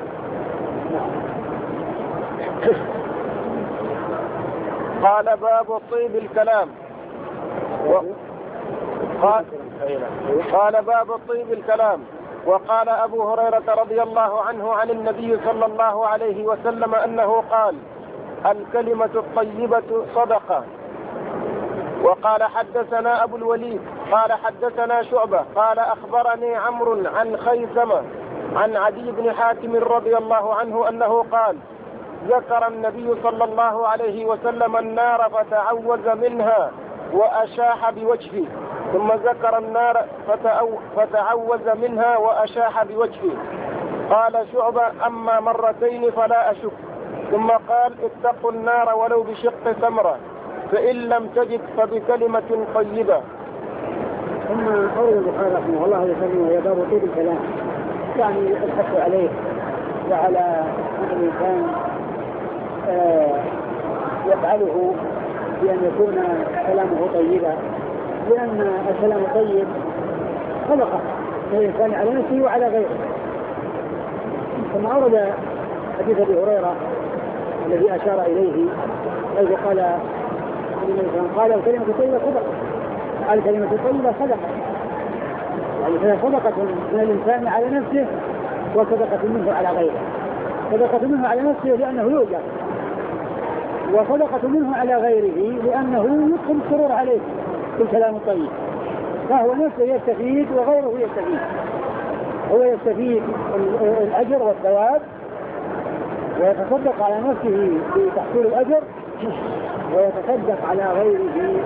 قال باب طيب الكلام و... قال... قال باب طيب الكلام. وقال أبو هريرة رضي الله عنه عن النبي صلى الله عليه وسلم أنه قال الكلمة الطيبة صدقة. وقال حدثنا أبو الوليد قال حدثنا شعبة قال أخبرني عمرو عن خيثمة عن عدي بن حاتم رضي الله عنه أنه قال ذكر النبي صلى الله عليه وسلم النار فتعوذ منها وأشاح بوجهه، ثم ذكر النار فتعوذ منها وأشاح بوجهه. قال شعبة أما مرتين فلا أشك. ثم قال اتقوا النار ولو بشق تمرة فإن لم تجد فبكلمة طيبة. ثم قول البخاري رحمه الله يسميه هي باب طيب الكلام، يعني الحث عليه وعلى أن الإنسان آه يفعله بأن يكون كلامه طيبا، لأن الكلام الطيب صدقة للإنسان على نفسه وعلى غيره. ثم أورد حديث أبي هريرة الذي أشار إليه حيث قال قال الكلمة الطيبة صدقة، الكلمة الطيبة صدقة، يعني فهي صدقة من الإنسان على نفسه وصدقة منه على غيره. صدقة منه على نفسه لأنه يؤجر، وصدقة منه على غيره لأنه يدخل السرور عليه بالكلام الطيب، فهو نفسه يستفيد وغيره يستفيد، هو يستفيد الأجر والثواب ويتصدق على نفسه بتحصيل الأجر، ويتصدق على غيره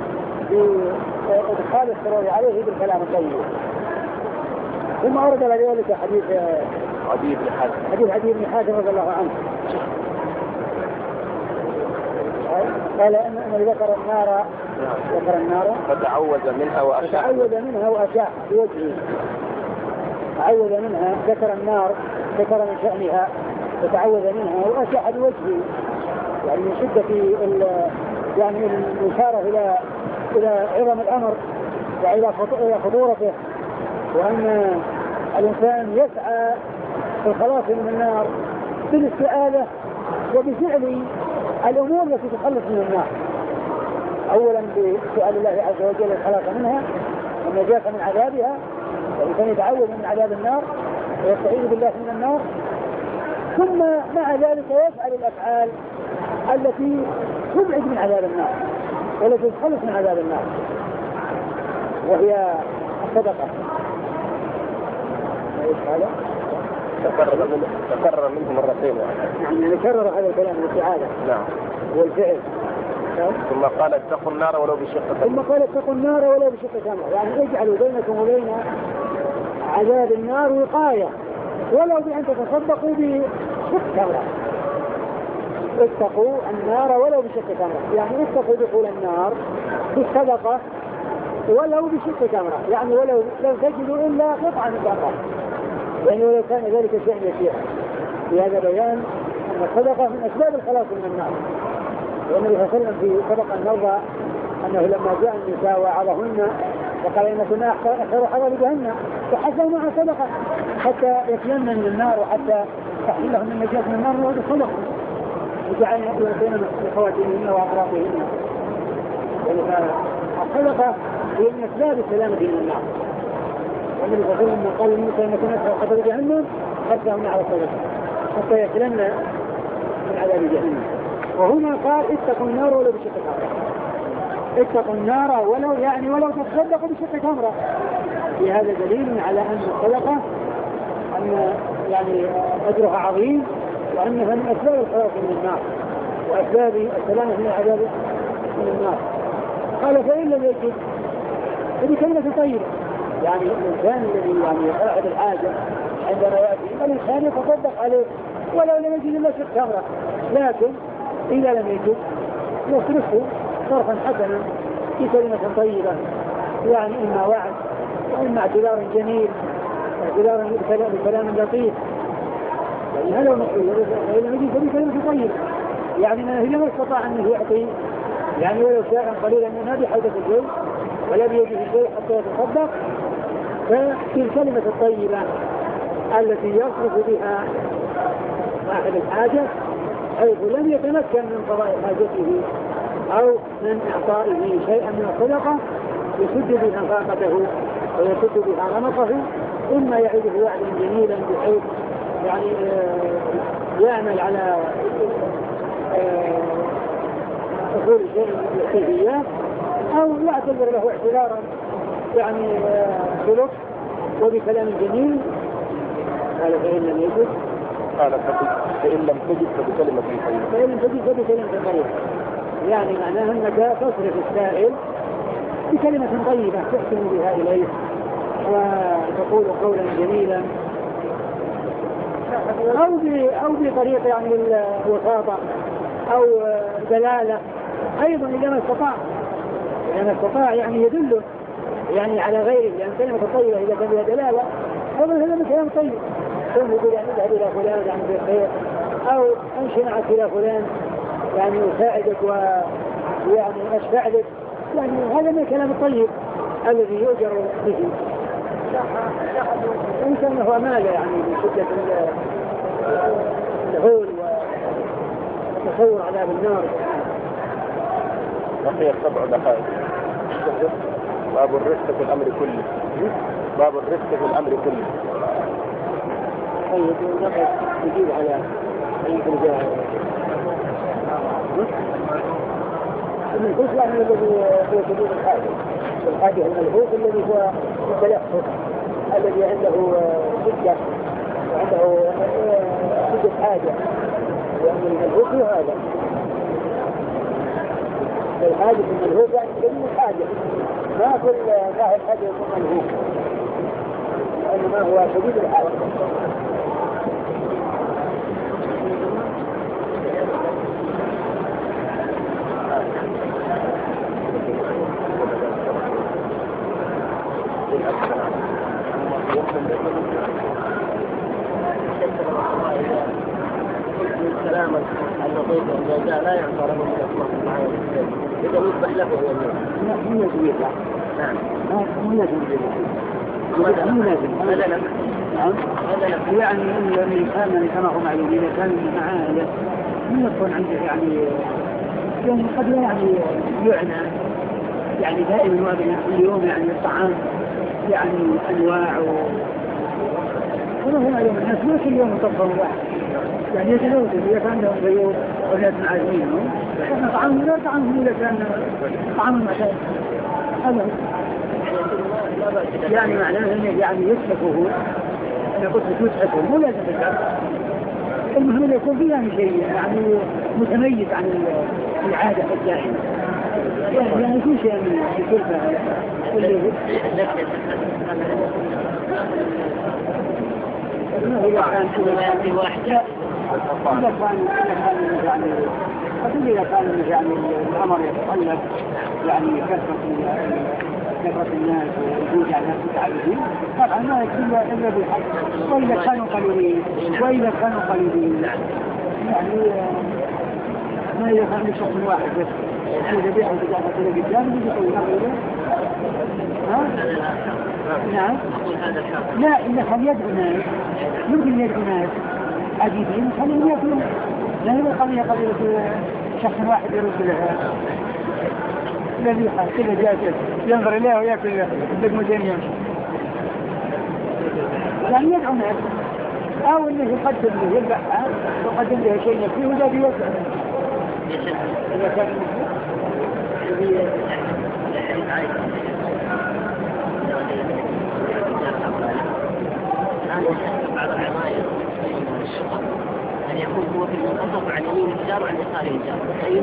بإدخال السرور عليه بالكلام الطيب. ثم أورد لذلك حديث عدي بن حاتم حديث عدي بن حاتم رضي الله عنه قال أنه ذكر النار ذكر النار فتعوذ منها وأشاح فتعوذ منها وأشاح بوجهه، تعوذ منها، ذكر النار، ذكر من شأنها فتعوذ منها وأشاح بوجهه، يعني من شدة يعني الإشارة إلى إلى عظم الأمر وإلى خطورته، وأن الإنسان يسعى في الخلاص من النار بالاستعاذة وبفعل الأمور التي تخلص من النار، أولا بسؤال الله عز وجل الخلاص منها والنجاة من عذابها، والإنسان يتعوذ من عذاب النار ويستعيذ بالله من النار، ثم مع ذلك يفعل الأفعال التي تبعد من عذاب النار والتي تخلص من عذاب النار، وهي الصدقة. هذا تكرر منه تكرر منه مرتين يعني يكرر هذا الكلام الاستعاذة نعم والفعل. ثم قال اتقوا النار ولو بشق تمرة ثم قال اتقوا النار ولو بشق تمرة، يعني اجعلوا بينكم وبين عذاب النار وقاية ولو بأن تتصدقوا بشق تمرة. اتقوا النار ولو بشق تمرة، يعني اتقوا دخول النار بالصدقة ولو بشق تمرة، يعني ولو لو تجدوا إلا قطعا من تمرة، يعني ولو كان ذلك شيء يسير. بهذا بيان أن الصدقة من أسباب الخلاص من النار. والنبي صلى الله عليه وسلم في سبق المرضى أنه لما جاء النساء وعظهن وقال إن كنا أحسر حرام جهنم فحسوا معها صدقة حتى يسلمن من النار وحتى تحصل لهم النجاة من النار وهذا صدقة، وجعلنا يؤتون بخواتيمهن وأقراطهن. الصدقة هي من أسباب السلامة من النار، النبي صلى الله عليه وسلم قال لموسى انك نفسه قتل جهنم حتى هنا على الصدقه حتى يسلمن من عذاب جهنم. وهنا قال اتقوا النار ولو بشق تمره، اتقوا النار ولو يعني ولو تصدقوا بشق تمره. في هذا دليل على ان الصدقه ان يعني اجرها عظيم وانها من اسباب الخلاص من النار واسباب السلامه من العذاب من النار. قال فإن لم يجد فبكلمة طيبة، يعني الإنسان الذي يعني يقاعد الحاجة عندما يأتي الإنسان يتصدق عليه ولو لم يجد إلا شق تمرة، لكن إذا لم يجد يصرفه صرفا حسنا في كلمة طيبة، يعني إما وعد وإما اعتذار جميل اعتذار بكلام لطيف، يعني هذا هو المقصود. فإن لم يجد فبكلمة طيبة، يعني ما هي ما استطاع أنه يعطي يعني ولو شاء قليلا من هذه حدث الشيء ولا بيده شيء حتى يتصدق، ففي الكلمة الطيبة التي يصرف بها صاحب الحاجة حيث لم يتمكن من قضاء حاجته أو من إعطائه شيئا من الصدقة يسد بها فاقته ويسد بها رمقه، إما يعده وعدا جميلا بحيث يعني يعمل على حصول شيء يحتاج إياه أو يعتذر له اعتذارا يعني بلطف وبكلام جميل. قال فإن لم يجد قال فإن لم تجد فبكلمة طيبة فإن لم تجد فبكلمة طيبة، يعني معناها أنك تصرف السائل بكلمة طيبة تحسن بها إليه وتقول قولا جميلا أو أو بطريقة يعني الوساطة أو دلالة أيضا إذا ما استطاع إذا ما استطاع يعني يدله يعني على غيره، لأن يعني كلمة طيبة إذا كان بها دلالة هذا هذا كلام طيب، ثم يقول يعني اذهب إلى فلان يعني بالخير أو أمشي معك إلى فلان يعني أساعدك ويعني أشفع لك، يعني هذا من الكلام الطيب الذي يؤجر به. إن كان هو مال يعني من شدة الهول وتصور عذاب النار. بقي سبع دقائق. باب الرفق في الأمر كله. باب الرفق في الأمر كله. طيب نقص نجيب على الرجال. المنفوس يعني الذي هو شديد الحاجة، الحاجة الملفوف الذي هو التلفظ الذي عنده شدة وعنده شدة حاجة، يعني الملفوف هو هذا الحاجة الملفوف يعني شديد الحاجة، ما كل صاحب حاجة يكون ملفوف وإنما هو شديد الحاجة. الكلام اللطيف والجزاء لا يعتبر من الأسماء المعايا إذا يصبح له هو لا مو لازم يطلع. نعم مو لازم يطلع مو لازم هذا لم نعم هذا يعني إن الإنسان كما هو معلوم إذا كان معاه من يكون عنده يعني يعني قد يعني يعنى يعني دائما وابدا كل يوم يعني الطعام يعني أنواع و هنا هنا يوم الناس ما كل يوم يطبخوا واحد يعني يتلوث إذا كان لهم ضيوف وناس عازمينهم فإحنا طعامهم لا طعامهم إذا كان طعام المعتاد هذا يعني معناه أنه يعني يسلكه أنا قلت يسلكه مو لازم بالجرد، المهم أن يكون فيه يعني شيء يعني متميز عن العادة الدائمة يعني يعني في شيء من الكلفة اللي إذا كان في واحد إذا كان يعني أقول إذا كان يعني الأمر يتطلب يعني كثرة كثرة الناس ووجود على الناس متعبدين طبعا ما يكفي إلا بالحق، وإذا كانوا قليلين وإذا كانوا قليلين يعني ما إذا كان شخص واحد بس إذا بيعه تجاهة إلى قدام يجب أن ها؟ نعم لا إذا كان يدعو ناس يمكن يدعو ناس عديدين خليهم يأكلون، لا هي القضية قضية شخص واحد يرد لها الذي كله جالس ينظر إليه ويأكل بدمتين يمشي. يعني يدعو الناس أو إنه يقدم له يذبحها ويقدم له شيء يكفيه وذا بيوسع. إذا كان بعض العماير أن يكون هو في المنتصف عن يمين الجار وعن يسار الجار أي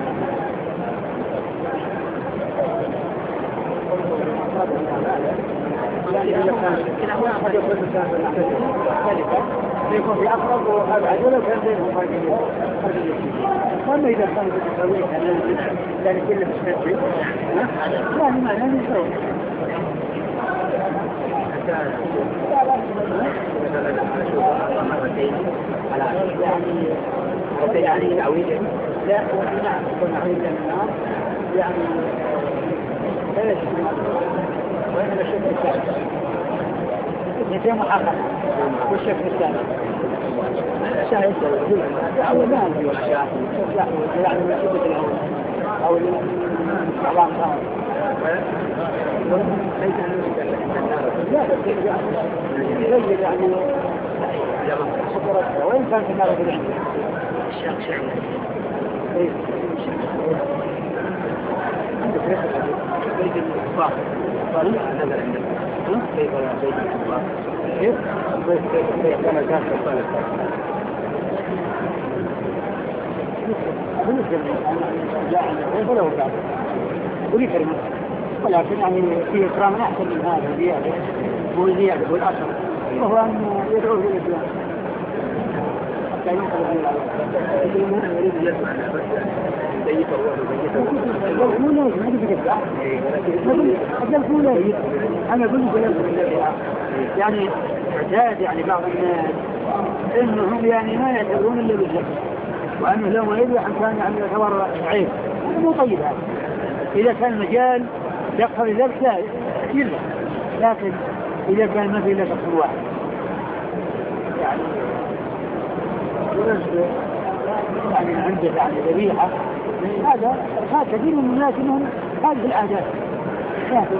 يكون في أقرب وأبعد ولو كان بينهم فرق. وأما إذا كان بالتسويق يعني كله مستقبل يعني ما لم يسوي يعني يعني تعويضا لا نعم يكون عويضا النار يعني ثلاث وإنما الشكل الثالث اثنتين محقق والشكل الثالث شاهد أو لا يعني من شدة الهون أو الأعلام خاص ليس لا يجب يعني خطرتها وإن كان في النار في العين الشاق شعر عندك رفض بيت الإصباح صالح نزل عندك كيف بيت الإصباح كيف بيت بيت كما كان في الصالح بالنسبة جاء عندك ولا هو بعد ولي كلمة ولكن يعني في إكرام أحسن من هذا زيادة هو زيادة هو الأثر وهو أن يدعو إلى الإسلام حتى ينقل إلى الإسلام يريد أن يسمع مو لازم ما تبي تبدأ أقول مو لازم أنا أقول لك يعني اعتاد يعني بعض الناس إنهم يعني ما يعتبرون إلا بالذبح وأنه لو ما يذبح كان يعني يعتبر عيب مو طيب هذا إذا كان مجال يقهر الذبح لا يذبح لكن إذا كان ما في إلا شخص واحد يعني يعني عنده يعني ذبيحة هذا هذا كثير من الناس انهم هذه العادات لكن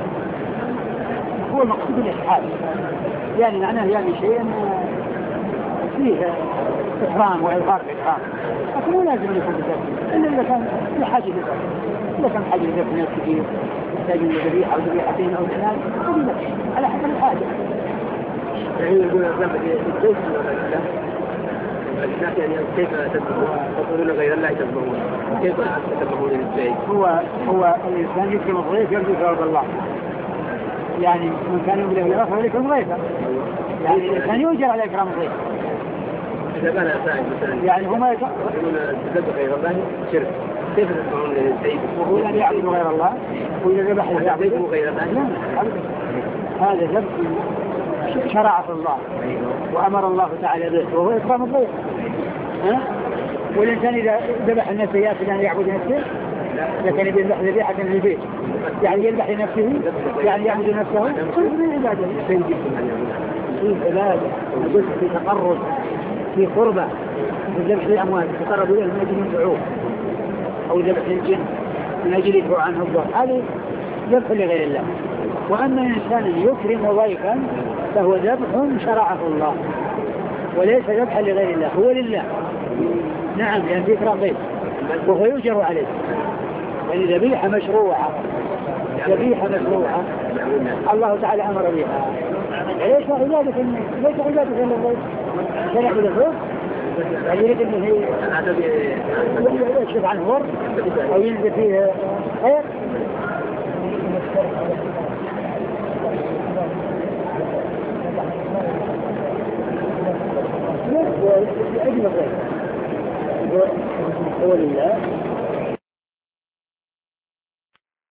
هو المقصود الإسحاب يعني معناه يعني شيء فيه إكرام وإظهار الإكرام لكن لا لازم يكون بذلك إلا إذا كان في حاجة لذلك إذا كان حاجة لذلك ناس كثير يحتاجون ذبيحة أو ذبيحتين أو ثلاث قبل على حسب الحاجة. يعني يقول الرب الزيت ولا الناس يعني كيف تقولون غير الله تذبحون كيف تذبحون الزيت؟ هو هو الإنسان يكرم الضيف يرجو ثواب الله يعني من كان يقول له الآخر يكرم ضيفه يعني الإنسان يؤجر على إكرام الضيف. إذا كان سائل مثلا يعني هما يقولون تذبح غير الله شرك كيف تذبحون الزيت؟ وهو أن يعبدوا غير الله وإذا ذبح يعبدوا غير الله لا هذا ذبح شرعه الله وأمر الله تعالى به وهو إكرام الضيف. ها؟ والإنسان إذا ذبح النفس يأكل أن يعبد نفسه لكن إذا يذبح ذبيحة من البيت يعني يذبح لنفسه يعني يعبد نفسه كل من عبادة في عبادة نقول في تقرب في قربة في ذبح الأموال تقرب إليه من أجل الدعوه أو ذبح الجن من أجل يدفع عنه الضر هذه ذبح لغير الله. وأما الإنسان يكرم ضيفا فهو ذبح شرعه الله وليس ذبحا لغير الله هو لله. نعم يعني في إكرام ضيف وهو يؤجر عليه يعني ذبيحة مشروعة ذبيحة مشروعة الله تعالى أمر بها ليس عبادة ليس عبادة للضيف كان يعبد الضيف يعني يريد أنه يكشف عن ضر أو ينزل فيه خير لأجل الضيف هو لله